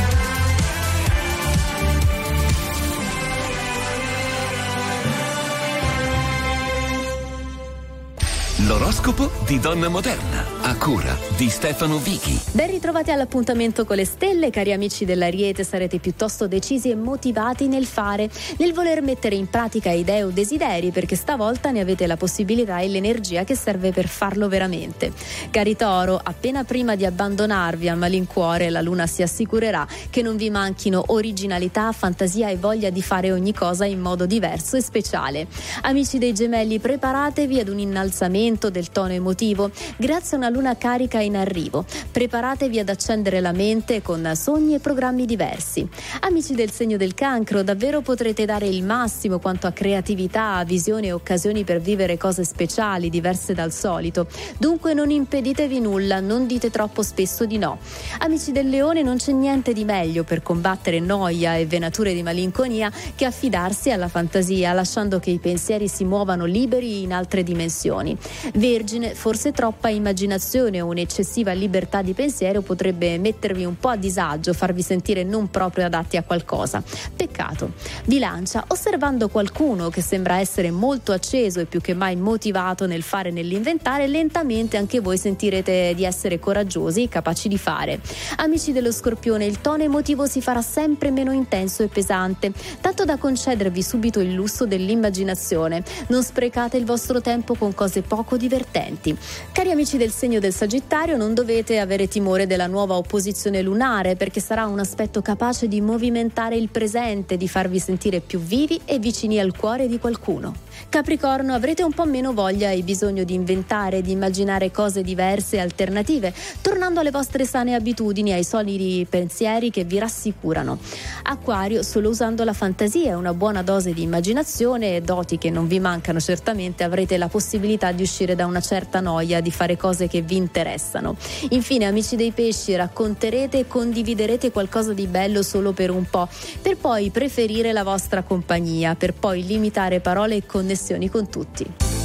L'oroscopo di Donna Moderna, a cura di Stefano Vichi. Ben ritrovati all'appuntamento con le stelle, cari amici dell'Ariete. Sarete piuttosto decisi e motivati nel fare, nel voler mettere in pratica idee o desideri, perché stavolta ne avete la possibilità e l'energia che serve per farlo veramente. Cari Toro, appena prima di abbandonarvi a malincuore, la Luna si assicurerà che non vi manchino originalità, fantasia e voglia di fare ogni cosa in modo diverso e speciale. Amici dei Gemelli, preparatevi ad un innalzamento del tono emotivo grazie a una luna carica in arrivo. Preparatevi ad accendere la mente con sogni e programmi diversi. Amici del segno del Cancro, davvero potrete dare il massimo quanto a creatività, visione e occasioni per vivere cose speciali, diverse dal solito. Dunque non impeditevi nulla, non dite troppo spesso di no. Amici del Leone, non c'è niente di meglio per combattere noia e venature di malinconia che affidarsi alla fantasia, lasciando che i pensieri si muovano liberi in altre dimensioni. Vergine, forse troppa immaginazione o un'eccessiva libertà di pensiero potrebbe mettervi un po' a disagio, farvi sentire non proprio adatti a qualcosa. Peccato. Bilancia, osservando qualcuno che sembra essere molto acceso e più che mai motivato nel fare e nell'inventare, lentamente anche voi sentirete di essere coraggiosi, capaci di fare. Amici dello Scorpione, il tono emotivo si farà sempre meno intenso e pesante, tanto da concedervi subito il lusso dell'immaginazione. Non sprecate il vostro tempo con cose poco divertenti. Cari amici del segno del Sagittario, non dovete avere timore della nuova opposizione lunare, perché sarà un aspetto capace di movimentare il presente, di farvi sentire più vivi e vicini al cuore di qualcuno. Capricorno, avrete un po' meno voglia e bisogno di inventare, di immaginare cose diverse e alternative, tornando alle vostre sane abitudini, ai solidi pensieri che vi rassicurano. Acquario, solo usando la fantasia e una buona dose di immaginazione e doti che non vi mancano certamente, avrete la possibilità di uscire da una certa noia, di fare cose che vi interessano. Infine, amici dei Pesci, racconterete e condividerete qualcosa di bello solo per un po', per poi preferire la vostra compagnia, per poi limitare parole e connessioni con tutti.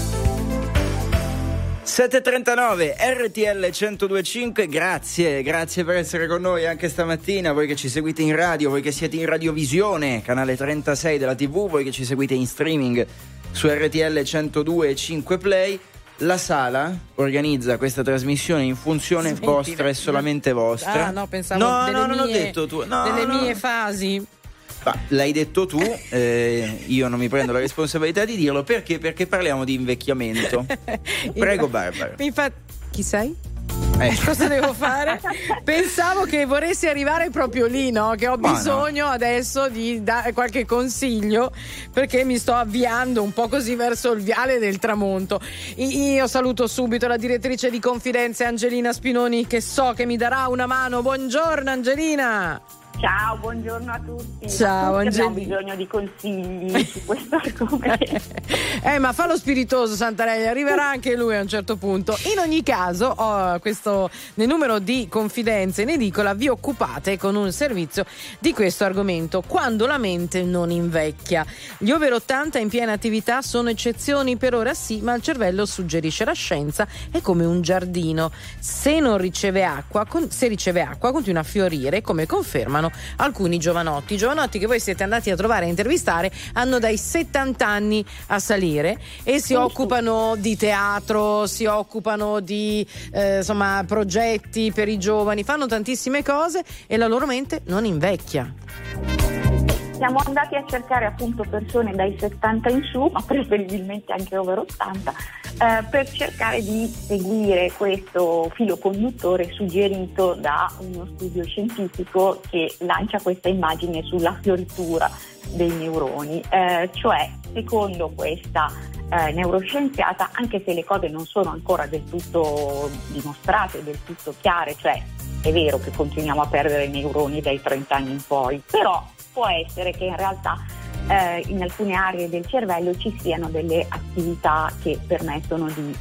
7:39 RTL 102.5, grazie per essere con noi anche stamattina, voi che ci seguite in radio, voi che siete in radiovisione, canale 36 della TV, voi che ci seguite in streaming su RTL 102.5 Play. La Sala organizza questa trasmissione in funzione vostra e solamente vostra. Ah no, pensavo non ho detto tu. Delle mie fasi. Ma l'hai detto tu, io non mi prendo la responsabilità di dirlo, perché parliamo di invecchiamento. Prego Barbara. Chi sei? Cosa devo fare? Pensavo che vorresti arrivare proprio lì, no? Che ho bisogno adesso di dare qualche consiglio, perché mi sto avviando un po' così verso il viale del tramonto. Io saluto subito la direttrice di Confidenze Angelina Spinoni, che so che mi darà una mano. Buongiorno Angelina. Ciao, buongiorno a tutti. Ciao, Angelina. Abbiamo bisogno di consigli su questo argomento. Ma fa lo spiritoso, Santarelli, arriverà anche lui a un certo punto. In ogni caso, nel numero di confidenze in edicola vi occupate con un servizio di questo argomento: quando la mente non invecchia. Gli over 80 in piena attività sono eccezioni per ora, sì, ma il cervello suggerisce la scienza è come un giardino. Se riceve acqua continua a fiorire, come confermano alcuni giovanotti che voi siete andati a trovare e intervistare. Hanno dai 70 anni a salire e si occupano di teatro, si occupano di progetti per i giovani, fanno tantissime cose e la loro mente non invecchia. Siamo andati a cercare appunto persone dai 70 in su, ma preferibilmente anche over 80, per cercare di seguire questo filo conduttore suggerito da uno studio scientifico che lancia questa immagine sulla fioritura dei neuroni. Cioè, secondo questa neuroscienziata, anche se le cose non sono ancora del tutto dimostrate, del tutto chiare, cioè è vero che continuiamo a perdere neuroni dai 30 anni in poi, però può essere che in realtà in alcune aree del cervello ci siano delle attività che permettono di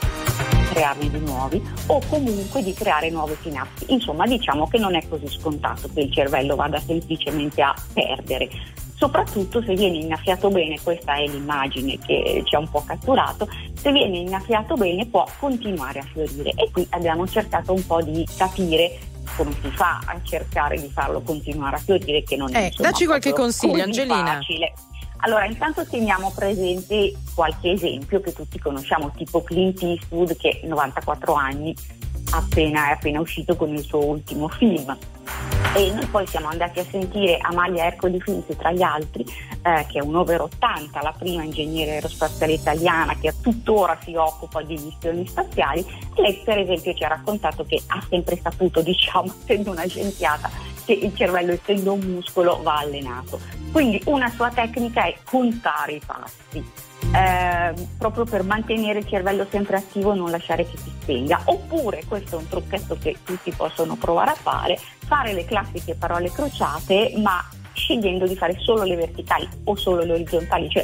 crearne di nuovi o comunque di creare nuove sinapsi. Insomma, diciamo che non è così scontato che il cervello vada semplicemente a perdere, soprattutto se viene innaffiato bene. Questa è l'immagine che ci ha un po' catturato. Se viene innaffiato bene può continuare a fiorire, e qui abbiamo cercato un po' di capire come si fa a cercare di farlo continuare a fiorire, che non è dacci qualche consiglio, Angelina. Facile. Allora, intanto teniamo presente qualche esempio che tutti conosciamo, tipo Clint Eastwood, che 94 anni è appena uscito con il suo ultimo film. E noi poi siamo andati a sentire Amalia Ercoli Filzi, tra gli altri, che è un over 80, la prima ingegnere aerospaziale italiana che tuttora si occupa di missioni spaziali. Lei per esempio ci ha raccontato che ha sempre saputo, essendo una scienziata, che il cervello, essendo un muscolo, va allenato. Quindi una sua tecnica è contare i passi, proprio per mantenere il cervello sempre attivo e non lasciare che si spenga. Oppure, questo è un trucchetto che tutti possono provare a fare le classiche parole crociate, ma scegliendo di fare solo le verticali o solo le orizzontali, cioè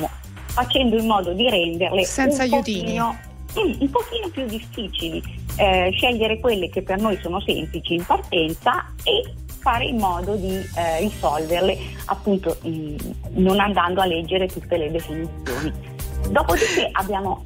facendo in modo di renderle senza aiutini, un pochino più difficili, scegliere quelle che per noi sono semplici in partenza e fare in modo di risolverle, appunto non andando a leggere tutte le definizioni. Dopodiché abbiamo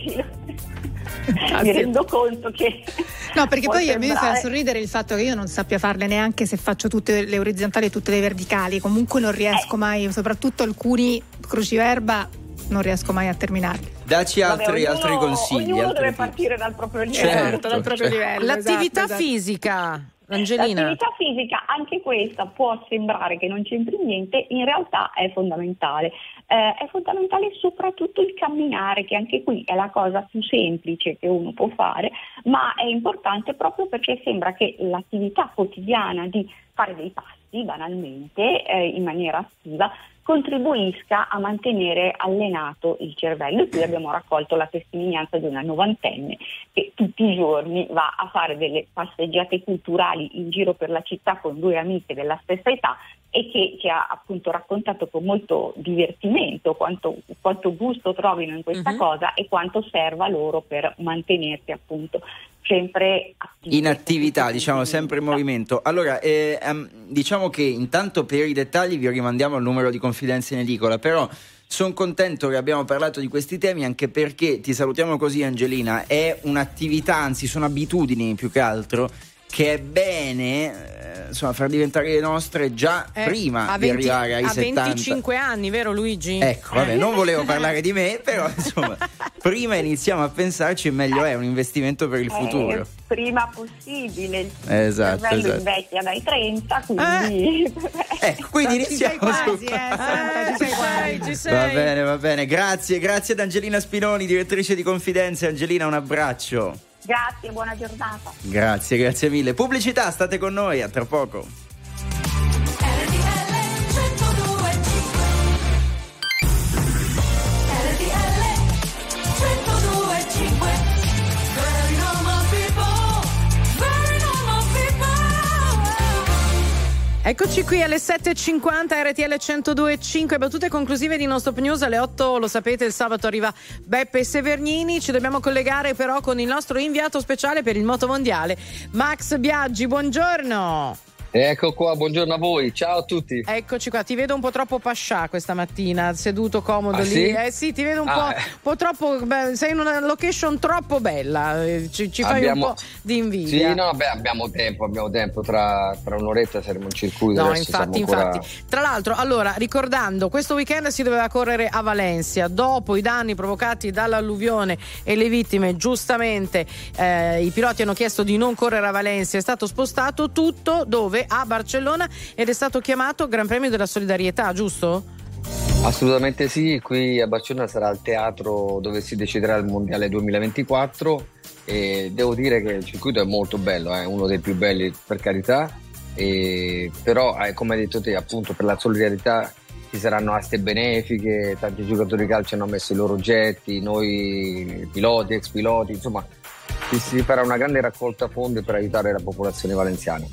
mi rendo conto che no, perché poi a me fa sorridere il fatto che io non sappia farle neanche se faccio tutte le orizzontali e tutte le verticali. Comunque non riesco mai, soprattutto alcuni cruciverba non riesco mai a terminarli. Dacci altri consigli. Ognuno deve partire dal proprio livello. Dal proprio livello. L'attività fisica, Angelina. L'attività fisica, anche questa può sembrare che non c'entri niente, in realtà è fondamentale. È fondamentale soprattutto il camminare, che anche qui è la cosa più semplice che uno può fare, ma è importante proprio perché sembra che l'attività quotidiana di fare dei passi, banalmente, in maniera attiva, contribuisca a mantenere allenato il cervello. E qui abbiamo raccolto la testimonianza di una novantenne che tutti i giorni va a fare delle passeggiate culturali in giro per la città con due amiche della stessa età e che ci ha appunto raccontato con molto divertimento quanto gusto trovino in questa cosa e quanto serva loro per mantenersi appunto sempre attivi. In attività, diciamo, sempre in movimento. Allora, diciamo che intanto per i dettagli vi rimandiamo al numero di confidenze in edicola, però sono contento che abbiamo parlato di questi temi, anche perché, ti salutiamo così Angelina, è un'attività, anzi sono abitudini più che altro, che è bene far diventare le nostre già prima di arrivare ai 70. A 25 anni, vero Luigi? Ecco, vabbè, non volevo parlare di me, però insomma, prima iniziamo a pensarci, meglio è un investimento per il futuro. Prima possibile, il cervello invecchia dai 30, quindi quindi iniziamo quasi, ci sei. Va bene, grazie ad Angelina Spinoni, direttrice di Confidenze. Angelina, un abbraccio. Grazie, buona giornata. Grazie mille. Pubblicità, state con noi, a tra poco. Eccoci qui alle 7.50 RTL 102.5, battute conclusive di Non Stop News. Alle 8, lo sapete, il sabato arriva Beppe Severnini. Ci dobbiamo collegare però con il nostro inviato speciale per il motomondiale, Max Biaggi. Buongiorno. Ecco qua, buongiorno a voi, ciao a tutti. Eccoci qua, ti vedo un po' troppo pascià questa mattina, seduto comodo lì. Sì? Sì, ti vedo un po' troppo, sei in una location troppo bella, ci fai un po' di invidia. Sì, no, vabbè, abbiamo tempo, tra un'oretta saremo in circuito. No, infatti. Tra l'altro, allora, ricordando, questo weekend si doveva correre a Valencia, dopo i danni provocati dall'alluvione e le vittime, giustamente i piloti hanno chiesto di non correre a Valencia, è stato spostato tutto dove? A Barcellona, ed è stato chiamato Gran Premio della Solidarietà, giusto? Assolutamente sì, qui a Barcellona sarà il teatro dove si deciderà il Mondiale 2024 e devo dire che il circuito è molto bello, è uno dei più belli per carità, però come hai detto te, appunto, per la solidarietà ci saranno aste benefiche, tanti giocatori di calcio hanno messo i loro oggetti, noi piloti, ex piloti, insomma si farà una grande raccolta fondi per aiutare la popolazione valenziana.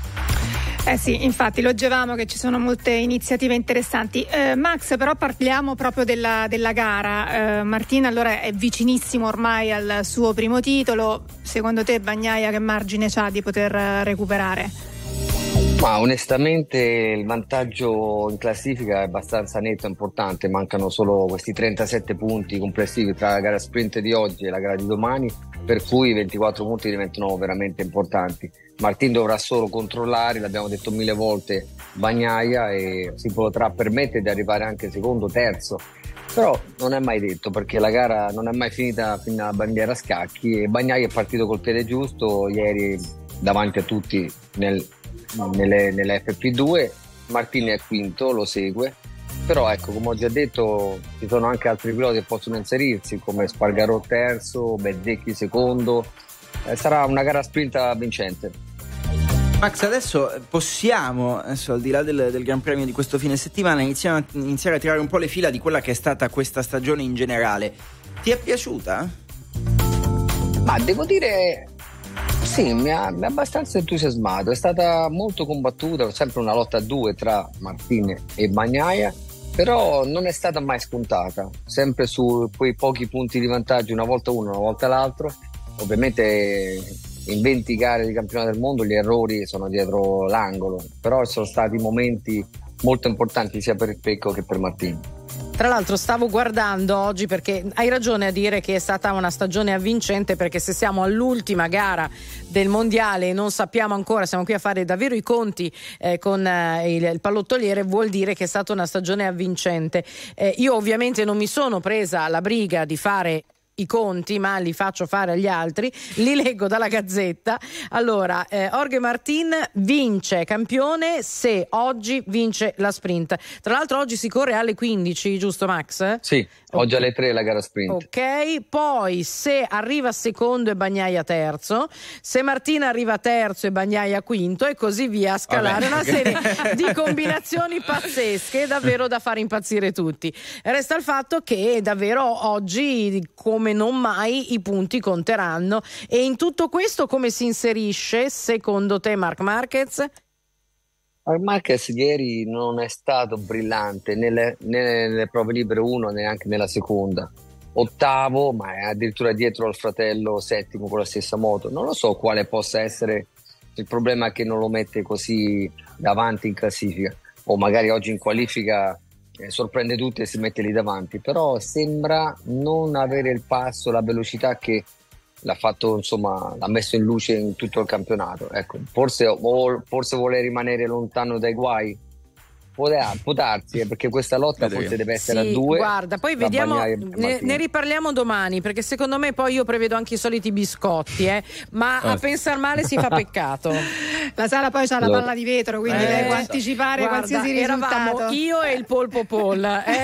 Sì, infatti leggevamo che ci sono molte iniziative interessanti. Max, però parliamo proprio della gara. Martina allora è vicinissimo ormai al suo primo titolo. Secondo te Bagnaia che margine c'ha di poter recuperare? Ma onestamente il vantaggio in classifica è abbastanza netto e importante, mancano solo questi 37 punti complessivi tra la gara sprint di oggi e la gara di domani, per cui 24 punti diventano veramente importanti. Martin dovrà solo controllare, l'abbiamo detto 1000 volte, Bagnaia, e si potrà permettere di arrivare anche secondo, terzo, però non è mai detto perché la gara non è mai finita fino alla bandiera a scacchi e Bagnaia è partito col piede giusto ieri davanti a tutti nelle FP2, Martin è quinto, lo segue, però ecco, come ho già detto, ci sono anche altri piloti che possono inserirsi come Spargarò terzo, Bezzecchi secondo, sarà una gara sprint vincente. Max, adesso possiamo, al di là del Gran Premio di questo fine settimana, iniziare a tirare un po' le fila di quella che è stata questa stagione in generale. Ti è piaciuta? Ma devo dire sì, mi ha abbastanza entusiasmato, è stata molto combattuta, sempre una lotta a due tra Martin e Bagnaia, però non è stata mai scontata, sempre su quei pochi punti di vantaggio, una volta uno, una volta l'altro. Ovviamente in 20 gare di campionato del mondo gli errori sono dietro l'angolo, però sono stati momenti molto importanti sia per Pecco che per Martin. Tra l'altro stavo guardando oggi, perché hai ragione a dire che è stata una stagione avvincente, perché se siamo all'ultima gara del mondiale e non sappiamo ancora, siamo qui a fare davvero i conti con il pallottoliere, vuol dire che è stata una stagione avvincente. Io ovviamente non mi sono presa la briga di fare i conti, ma li faccio fare agli altri, li leggo dalla Gazzetta. Allora, Jorge Martin vince campione se oggi vince la sprint. Tra l'altro oggi si corre alle 15, giusto Max? Sì, oggi alle 3 la gara sprint. Ok, poi se arriva secondo e Bagnaia terzo, se Martin arriva terzo e Bagnaia quinto, e così via a scalare. Una serie di combinazioni pazzesche, davvero da fare impazzire tutti. Resta il fatto che davvero oggi, come non mai, i punti conteranno. E in tutto questo come si inserisce secondo te Marc Marquez? Marc Marquez ieri non è stato brillante né nelle prove libere 1 neanche nella seconda, ottavo, ma è addirittura dietro al fratello settimo con la stessa moto. Non lo so quale possa essere il problema che non lo mette così davanti in classifica, o magari oggi in qualifica sorprende tutti e si mette lì davanti, però sembra non avere il passo, la velocità che l'ha fatto, insomma, l'ha messo in luce in tutto il campionato. Ecco, forse vuole rimanere lontano dai guai, può darsi, perché questa lotta forse deve essere a due. Guarda, poi vediamo, ne riparliamo domani, perché secondo me poi io prevedo anche i soliti biscotti, ma a pensar male si fa peccato. La Sala poi c'ha la palla di vetro, quindi devo anticipare qualsiasi risultato. Eravamo io e il Polpo Paul,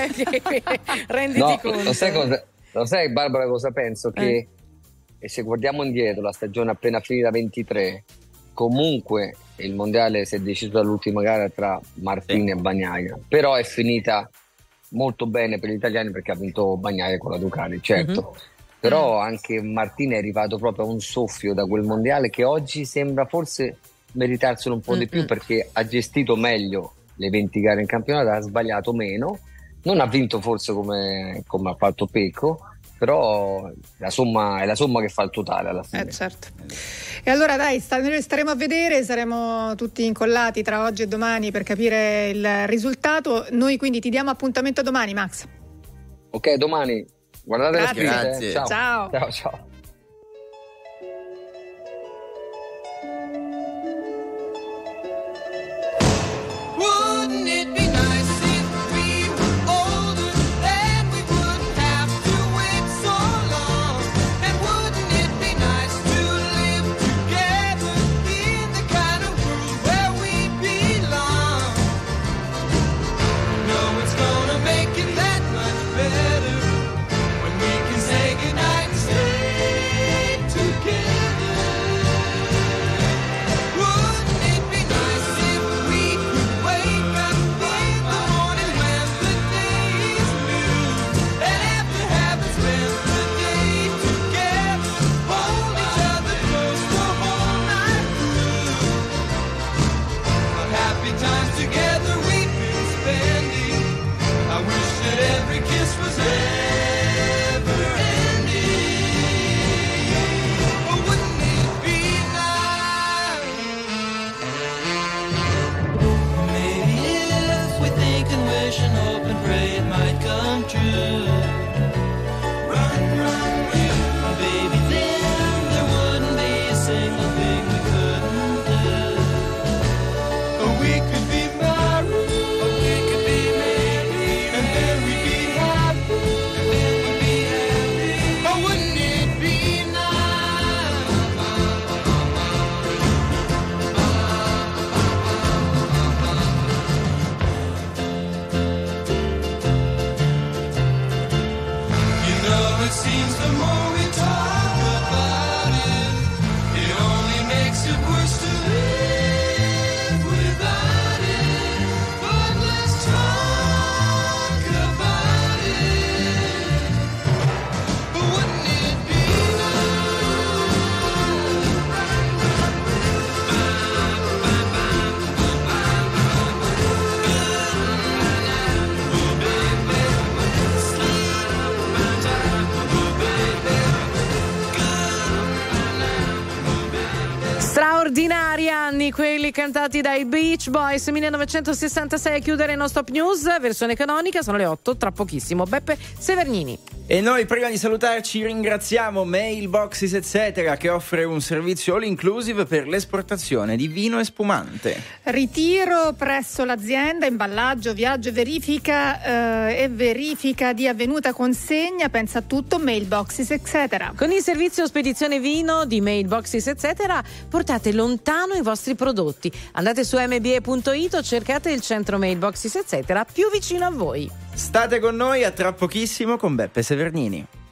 renditi conto. Lo sai Barbara cosa penso? Che e se guardiamo indietro la stagione appena finita 23, comunque il mondiale si è deciso dall'ultima gara tra Martin e Bagnaia, però è finita molto bene per gli italiani perché ha vinto Bagnaia con la Ducati, certo. Però anche Martin è arrivato proprio a un soffio da quel mondiale che oggi sembra forse meritarselo un po' di più, perché ha gestito meglio le 20 gare in campionato, ha sbagliato meno, non ha vinto forse come ha fatto Pecco, però la somma è la somma che fa il totale alla fine. Certo. E allora dai, noi staremo a vedere, saremo tutti incollati tra oggi e domani per capire il risultato. Noi quindi ti diamo appuntamento domani, Max. Ok, domani guardate le scritte. Grazie. Ciao. Ciao. Wouldn't it be nice if we were older and we wouldn't have to wait so long? And wouldn't it be nice to live together in the kind of world where we belong? No, it's gonna make it that much better when we can say goodnight and stay together. Wouldn't it be nice if we could wake up in the morning when the day is new and after having spent the day together, hold each other close the whole night through? Of happy times together we've been spending. I wish that every kiss was ever ending. Oh, wouldn't it be nice? Maybe if we think and wish and hope and pray it might come true. Run, baby, then there wouldn't be a single thing we couldn't do. Or we could be married, or we could be married, and then we'd be happy, and then we'd be happy. Oh, wouldn't it be nice? You know, it seems the more we talk about it, it only makes it worse to live without it. But let's talk about it. But wouldn't it be Straordinari anni quelli cantati dai Beach Boys, 1966 a chiudere Non Stop News, versione canonica. Sono le 8, tra pochissimo Beppe Severnini. E noi prima di salutarci ringraziamo Mailboxes Etc. che offre un servizio all inclusive per l'esportazione di vino e spumante. Ritiro presso l'azienda, imballaggio, viaggio e verifica di avvenuta consegna, pensa a tutto Mailboxes Etc. Con il servizio spedizione vino di Mailboxes Etc. portate lontano i vostri prodotti. Andate su mbe.it o cercate il centro Mailboxes Etc. più vicino a voi. State con noi, a tra pochissimo con Beppe Severnini.